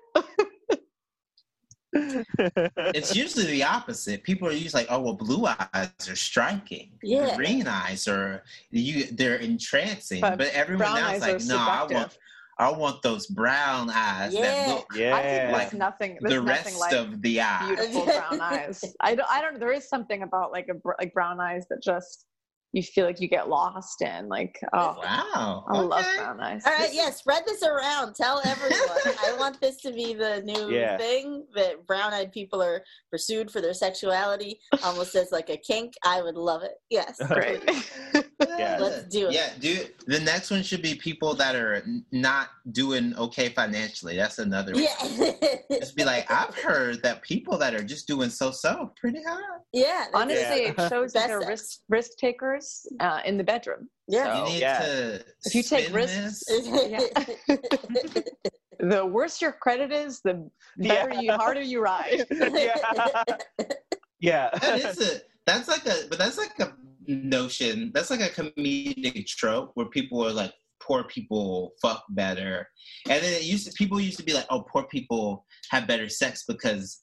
It's usually the opposite. People are usually like, "Oh, well, blue eyes are striking. Yeah. Green eyes are you. They're entrancing." But But, everyone brown else eyes like, are "No, I seductive. want, I want those brown eyes Yeah. that look I think Yeah. there's like nothing. There's the nothing rest like of the eye." beautiful brown eyes. I don't. I don't. There is something about like a br- like brown eyes that just you feel like you get lost in. Like oh, Wow. I love okay. brown eyes. All right, yeah, spread this around. Tell everyone. I want this to be the new Yeah. thing that brown-eyed people are pursued for their sexuality, almost as like a kink. I would love it. Yes. Great. Yeah. Let's do it. Yeah, do the next one should be people that are n- not doing okay financially. That's another one. Yeah. Just be like, I've heard that people that are just doing so-so pretty high. yeah. that's Honestly, it. it shows that Best they're sex. risk risk takers uh, in the bedroom. Yeah. You So, need yeah. to If you take spin risks- this. the worse your credit is, the better Yeah. you, harder you ride. Yeah. Yeah. That is a that's like a but that's like a notion. That's like a comedic trope where people are like, poor people fuck better. And then it used to, people used to be like, oh, poor people have better sex because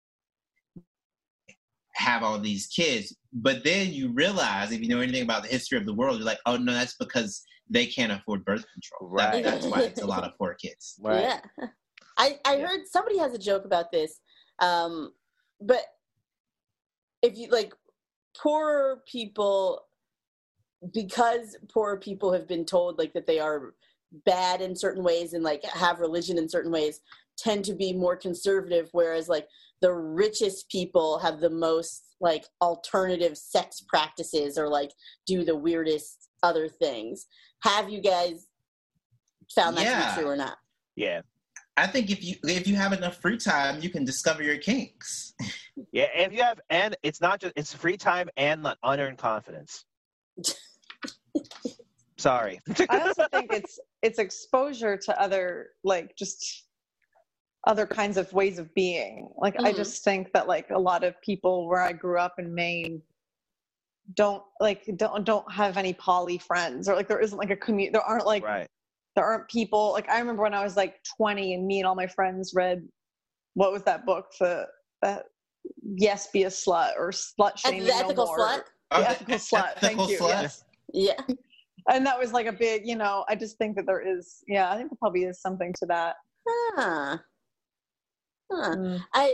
have all these kids. But then you realize, if you know anything about the history of the world, you're like, oh no, that's because they can't afford birth control. That- Right. that's why it's a lot of poor kids. Right. Yeah. I, I Yeah. heard somebody has a joke about this. Um, but if you like poor people, because poor people have been told like that they are bad in certain ways and like have religion in certain ways, tend to be more conservative, whereas like the richest people have the most like alternative sex practices or like do the weirdest other things. Have you guys found that Yeah. to be true or not? Yeah. I think if you if you have enough free time, you can discover your kinks. Yeah. And if you have, and it's not just, it's free time and unearned confidence. Sorry. I also think it's it's exposure to other, like, just other kinds of ways of being. Like, mm-hmm. I just think that, like, a lot of people where I grew up in Maine don't like don't don't have any poly friends, or like there isn't like a community. There aren't like right. there aren't people. Like, I remember when I was like twenty and me and all my friends read, what was that book? The that Yes, Be a Slut, or Slut Shaming The Ethical No More. Slut. The oh, Ethical Slut. Thank you. Slut. Yes. Yeah. And that was like a big, you know, I just think that there is, yeah, I think there probably is something to that. Huh. Huh. Mm. I,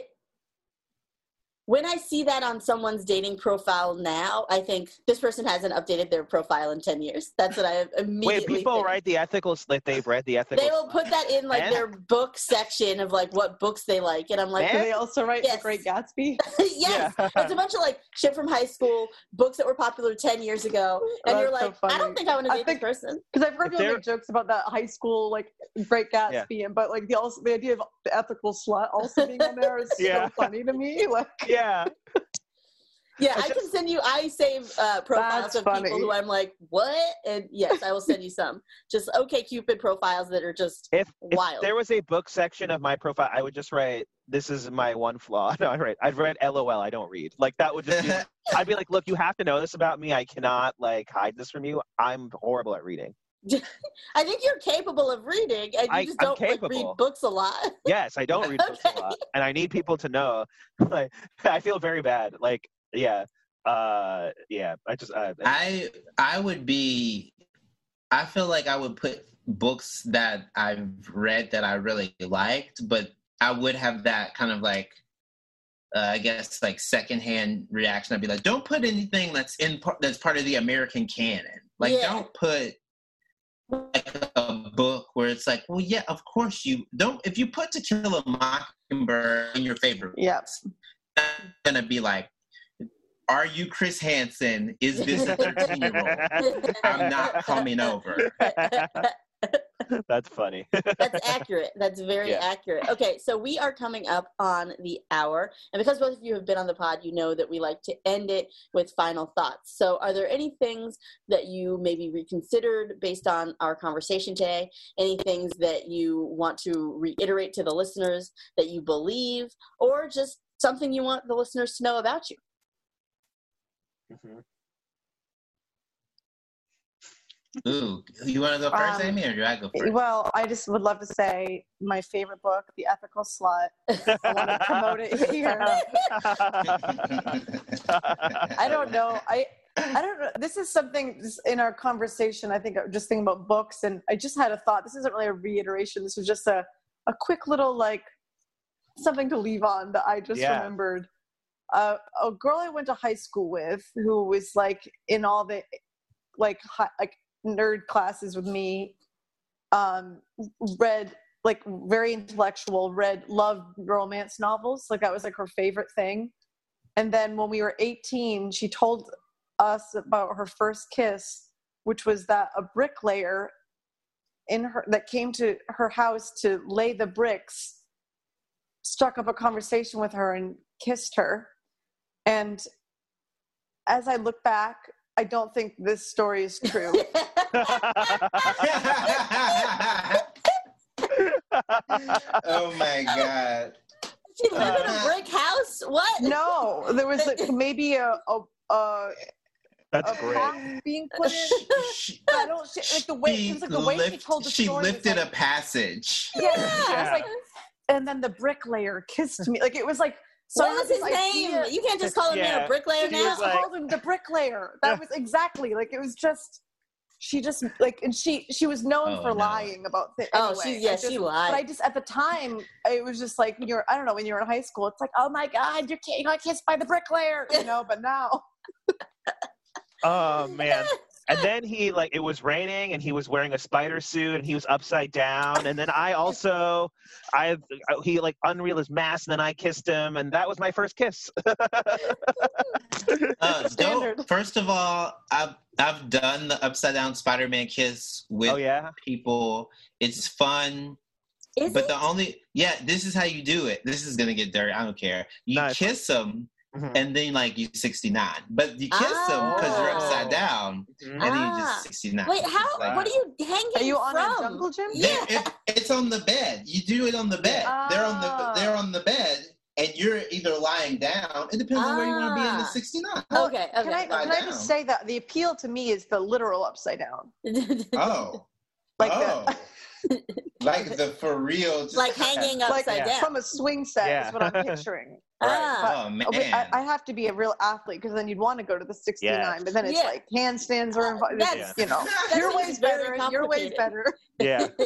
when I see that on someone's dating profile now, I think this person hasn't updated their profile in ten years. That's what I immediately Wait, people think. write the ethical, like they've read the ethical. They will put that in like and? their book section of like what books they like. And I'm like, do they also write yes. The Great Gatsby? Yes. Yeah. It's a bunch of like shit from high school, books that were popular ten years ago. And oh, you're like, so I don't think I want to date this person. Because I've heard people make jokes about that high school, like Great Gatsby, yeah. and but like the also the idea of the ethical slut also being on there is yeah. so funny to me. Like, yeah. Yeah, I can send you, I save uh, profiles That's of funny. people who I'm like, what? And yes, I will send you some. Just OkCupid profiles that are just if, wild. If there was a book section of my profile, I would just write, this is my one flaw. No, I'd write, I'd write LOL, I don't read. Like, that would just be, I'd be like, look, you have to know this about me. I cannot, like, hide this from you. I'm horrible at reading. I think you're capable of reading, and you I, just don't like, read books a lot. Yes, I don't read okay. books a lot. And I need people to know. Like, I feel very bad. Like, yeah. Uh, yeah, I just, uh, I, I would be, I feel like I would put books that I've read that I really liked, but I would have that kind of like, uh, I guess like secondhand reaction. I'd be like, don't put anything that's in part, that's part of the American canon. Like, yeah. don't put like a book where it's like, well, yeah, of course you don't, if you put To Kill a Mockingbird in your favorite, yep. it's going to be like, are you Chris Hansen? Is this a thirteen-year-old? I'm not coming over. That's funny. That's accurate. That's very yeah. accurate. Okay, so we are coming up on the hour. And because both of you have been on the pod, you know that we like to end it with final thoughts. So are there any things that you maybe reconsidered based on our conversation today? Any things that you want to reiterate to the listeners that you believe? Or just something you want the listeners to know about you? Mm-hmm. Ooh, you want to go first, um, Amy, or do I go first? Well, I just would love to say my favorite book, The Ethical Slut. I want to promote it here. I don't know. I I don't know. This is something in our conversation. I think I'm just thinking about books, and I just had a thought. This isn't really a reiteration. This was just a, a quick little, like, something to leave on that I just yeah. remembered. Uh, a girl I went to high school with who was like in all the like hi, like nerd classes with me, um, read like very intellectual, read loved romance novels. Like that was like her favorite thing. And then when we were eighteen, she told us about her first kiss, which was that a bricklayer in her that came to her house to lay the bricks struck up a conversation with her and kissed her. And as I look back, I don't think this story is true. Oh my God. She lived in a brick house? What? No, there was like maybe a, a, a That's a great. path being put in. I don't she, like the way it was like the way lift, she told the she story. She lifted like, a passage. Yeah, yeah. I was like, and then the bricklayer kissed me. Like it was like. So what was his name? Idea. You can't just call him yeah. a bricklayer she now. just like, called him the bricklayer. That was exactly like it was just. She just like, and she she was known oh, for no. lying about things. Oh, anyway. she yeah, just, she lied. But I just at the time it was just like when you're I don't know when you're in high school it's like oh my God you're you got kissed by the bricklayer you know but now. Oh man. And then he, like, it was raining, and he was wearing a spider suit, and he was upside down. And then I also, I, he, like, unreal his mask, and then I kissed him, and that was my first kiss. uh, don't, first of all, I've, I've done the upside down Spider-Man kiss with oh, yeah? people. It's fun. Is but it? the only, yeah, this is how you do it. This is going to get dirty. I don't care. You nice. kiss them. Mhm. and then like you sixty-nine. But you kiss them because you're upside down, Mhm. and then you Ah. just sixty-nine. Wait, how? Like, What are you hanging Are you on from? a jungle gym? Yeah. It, it's on the bed. You do it on the bed. They're on the they're on the bed, and you're either lying down. It depends on where you want to be in the Ah. sixty-nine. Well, Okay, okay. Can I Lie can I down. just say that the appeal to me is the literal upside down, Oh, like oh, the, like the for real, just Like hanging like upside down. from a swing set Yeah. is what I'm picturing. Ah. Oh man, But I, I have to be a real athlete because then you'd want to go to the sixty-nine, Yes. but then it's Yeah. like handstands are involved. That's- You know, that your seems way's very better. Your way's complicated. better. Yeah.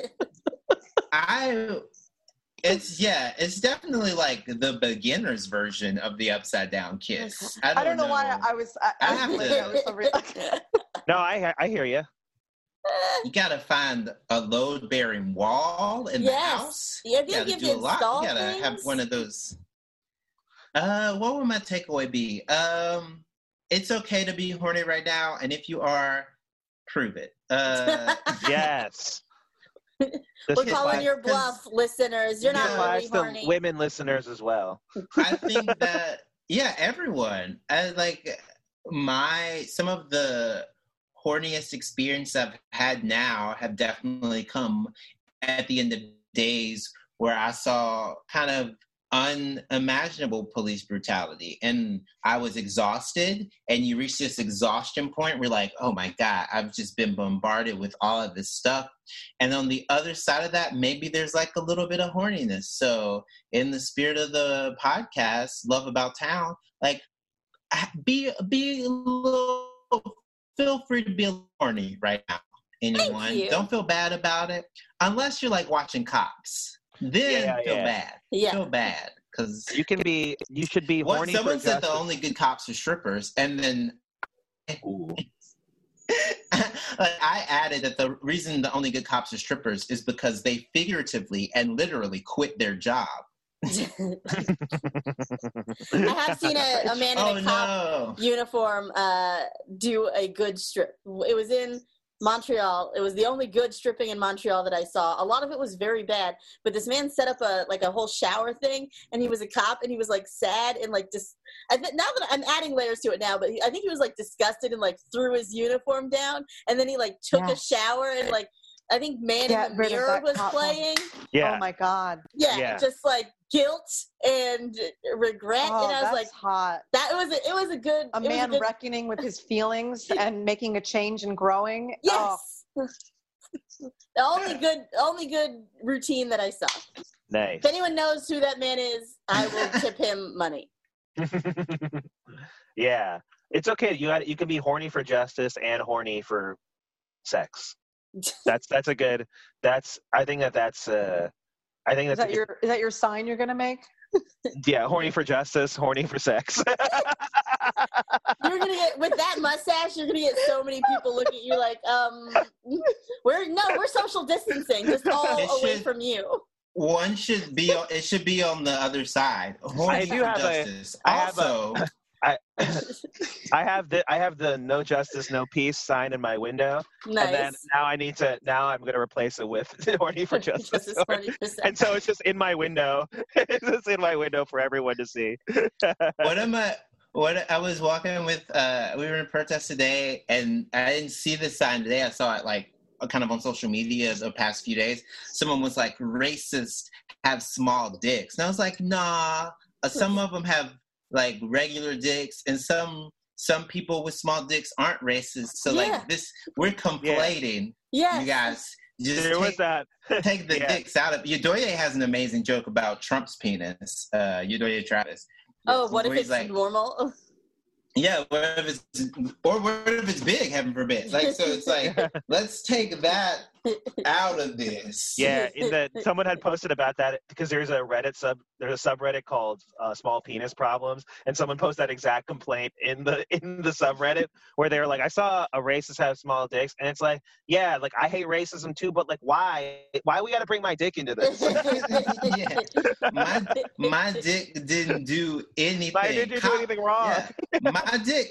I. It's yeah, it's definitely like the beginner's version of the upside down kiss. I don't, I don't know, why I was. I, I I have like, to- I was so real. No, I I hear you. You gotta find a load bearing wall in Yes. the house. Yeah, I You think gotta you have do to a lot. install You gotta have things. one of those. Uh, what would my takeaway be? Um, it's okay to be horny right now, and if you are, prove it. Uh, Yes. This We're Okay, calling but- your bluff, listeners. You're not Yeah. applies really to horny. women listeners as well. I think that yeah, everyone. I like my some of the horniest experience I've had now have definitely come at the end of days where I saw kind of unimaginable police brutality and I was exhausted, and you reach this exhaustion point where like, oh my God, I've just been bombarded with all of this stuff. And on the other side of that, maybe there's like a little bit of horniness. So in the spirit of the podcast, Love About Town, like be be a little, feel free to be a little horny right now. Anyone. you. Don't feel bad about it. Unless you're like watching Cops. Then Yeah, feel yeah. bad. Yeah. Feel bad. Because You can be. You should be what horny someone for said the justice. only good cops are strippers, and then Ooh. like, I added that the reason the only good cops are strippers is because they figuratively and literally quit their job. I have seen a, a man in Oh a cop no! uniform uh, do a good strip. It was in Montreal. It was the only good stripping in Montreal that I saw. A lot of it was very bad, but this man set up a like a whole shower thing, and he was a cop, and he was like sad and like dis- I th- now that I'm adding layers to it now, but he, I think he was like disgusted and like threw his uniform down, and then he like took Yeah. a shower and like I think Man Get in the rid of Mirror that was cop one. playing. Yeah. Oh my God. Yeah, Yeah. just like guilt and regret, Oh, and I was that's like, hot. that was a, it was a good A it was man good, reckoning with his feelings and making a change and growing. Oh, Yes. The only good only good routine that I saw. Nice. If anyone knows who that man is, I will tip him money. Yeah. It's okay. You got. You can be horny for justice and horny for sex. That's that's a good. That's. I think that that's. Uh, I think is that's. that your is that your sign you're gonna make? Yeah. Horny for justice. Horny for sex. You're gonna get with that mustache. You're gonna get so many people look at you like, um, we're no, we're social distancing, just all It away should- from you. One should be. on- It should be on the other side. Horny I do for have a- justice. I have a- also, I. I have the. I have the no justice, no peace sign in my window, Nice. and then now I need to. Now I'm going to replace it with horny for justice. Justice forty percent. And so it's just in my window. It's just in my window for everyone to see. what am I? What I was walking with, uh, we were in protest today, and I didn't see the sign today. I saw it like kind of on social media the past few days. Someone was like, "Racists have small dicks," and I was like, "Nah." Uh, some of them have like regular dicks, and some some people with small dicks aren't racist. So Yeah. like this, we're conflating. Yes. You guys just There was take, that. take the Yeah. dicks out of. Yodoye has an amazing joke about Trump's penis. Uh, Yodoye Travis. Oh, what if where he's it's like, normal? yeah, what if it's or what if it's big? Heaven forbid. Like, so it's like, let's take that out of this. Yeah, in the someone had posted about that because there's a Reddit sub there's a subreddit called uh, Small Penis Problems, and someone posted that exact complaint in the in the subreddit where they were like, I saw a racist have small dicks, and it's like, yeah, like I hate racism too, but like why why we got to bring my dick into this? Yeah. My my dick didn't do anything. I didn't do Cop- anything wrong. Yeah. My dick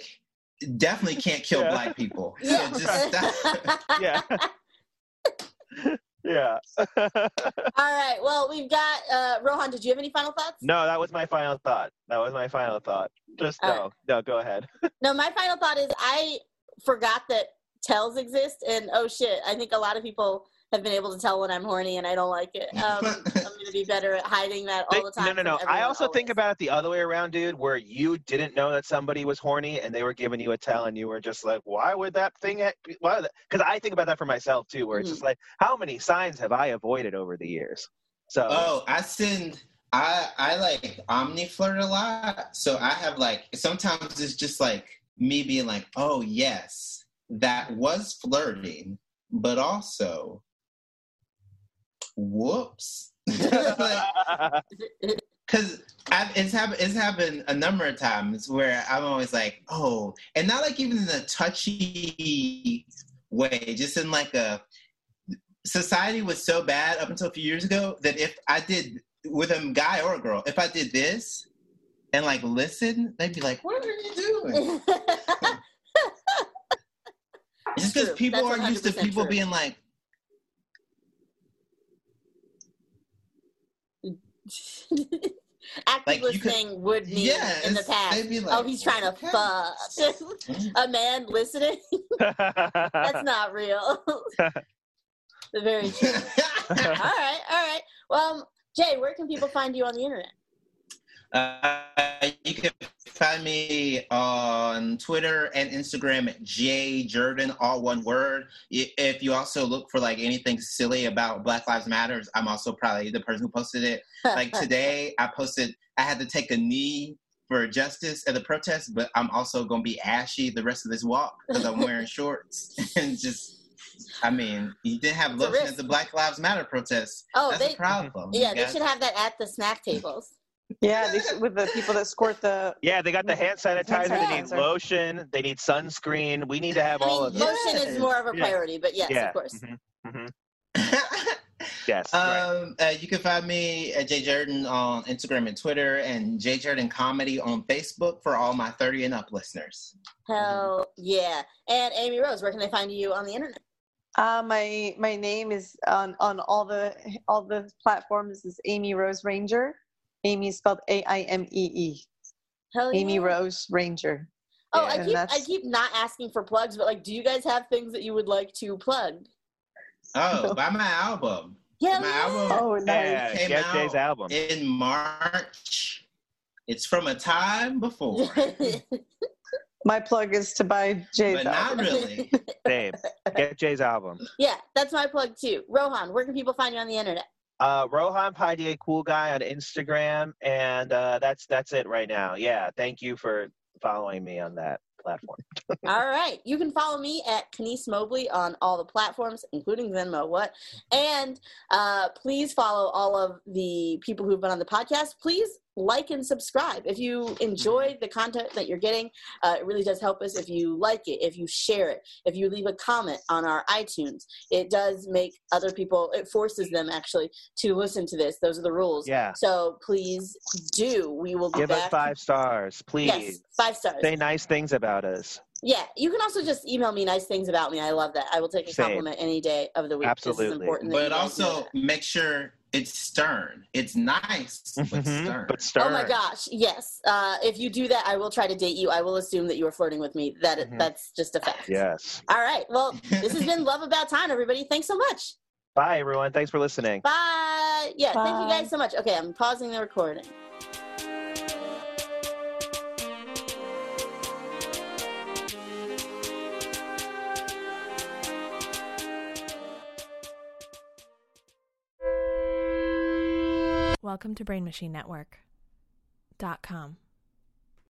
definitely can't kill Yeah. black people. Yeah. So just stop. Yeah. Yeah. All right. Well, we've got uh, Rohan. Did you have any final thoughts? No, that was my final thought. That was my final thought. Just All no, right. no. Go ahead. No, my final thought is I forgot that tells exist, and oh shit, I think a lot of people have been able to tell when I'm horny, and I don't like it. Um, I'm going to be better at hiding that all the time. No, no, no. from I everyone also think always. about it the other way around, dude, where you didn't know that somebody was horny and they were giving you a tell and you were just like, why would that thing, why? Because I think about that for myself too, where it's Mhm. just like, how many signs have I avoided over the years? So. Oh, I send, I, I like omni flirt a lot. So I have like, sometimes it's just like me being like, oh yes, that was flirting, but also, whoops. Like, because it's happened. It's happened a number of times where I'm always like, oh, and not like even in a touchy way, just in like a society was so bad up until a few years ago that if I did with a guy or a girl, if I did this and like listen, they'd be like, what are you doing? Just because people That's are used to people true. being like, active Like, you could- listening would mean yeah, in the it's- past. they'd be like, oh, he's trying to okay. fuck. A man listening? That's not real. Very true. all right, all right. Well, Jay, where can people find you on the internet? Uh, you can find me on Twitter and Instagram at J Jordan, all one word. If you also look for like anything silly about Black Lives Matters, I'm also probably the person who posted it. Like today, I posted I had to take a knee for justice at the protest, but I'm also going to be ashy the rest of this walk because I'm wearing shorts and just. I mean, you didn't have It's a lotion risk. at the Black Lives Matter protest. Oh, That's they- a problem. Yeah, you they guys. should have that at the snack tables. Yeah, they should, with the people that squirt the. Yeah, they got the hand sanitizer. They need sanitizer. lotion. They need sunscreen. We need to have I all mean, of this. lotion is more of a Yeah. priority, but yes, Yeah. of course. Mm-hmm. Mm-hmm. Yes. right. Um, uh, you can find me at J Jordan on Instagram and Twitter, and J Jordan Comedy on Facebook for all my thirty and up listeners. Hell yeah. And Amy Rose, where can they find you on the internet? Uh, my my name is on, on all the all the platforms is Amy Rose Ranger. Amy is spelled A I M E E. Hell yeah. Amy Rose Ranger. Oh, Yeah, I and keep that's- I keep not asking for plugs, but like, do you guys have things that you would like to plug? Oh, buy my album. Yeah. My album Oh, nice. Yeah, came get out Jay's album. in March. It's from a time before, My plug is to buy Jay's but not album. really. Same. Get Jay's album. Yeah, that's my plug too. Rohan, where can people find you on the internet? Uh, Rohan Paidier, cool guy on Instagram, and uh, that's that's it right now. Yeah, thank you for following me on that platform. All right. You can follow me at Kenise Mobley on all the platforms, including Venmo. What? And uh, please follow all of the people who've been on the podcast. Please like and subscribe. If you enjoy the content that you're getting, uh, it really does help us if you like it, if you share it, if you leave a comment on our iTunes. It does make other people, it forces them actually to listen to this. Those are the rules. Yeah. So please do. We will be Give back. us five stars, please. Yes, five stars. Say nice things about us. Yeah, you can also just email me nice things about me. I love that. I will take a Same. compliment any day of the week. This is Absolutely. important that you But guys know also that. make sure it's stern. It's nice, but Mhm, stern. But stern. Oh my gosh, yes. Uh, if you do that, I will try to date you. I will assume that you are flirting with me. That Mhm. That's just a fact. Yes. All right. Well, this has been Love About Time, everybody. Thanks so much. Bye, everyone. Thanks for listening. Bye. Yeah, thank you Bye. guys so much. Okay, I'm pausing the recording. Welcome to Brain Machine Network dot com.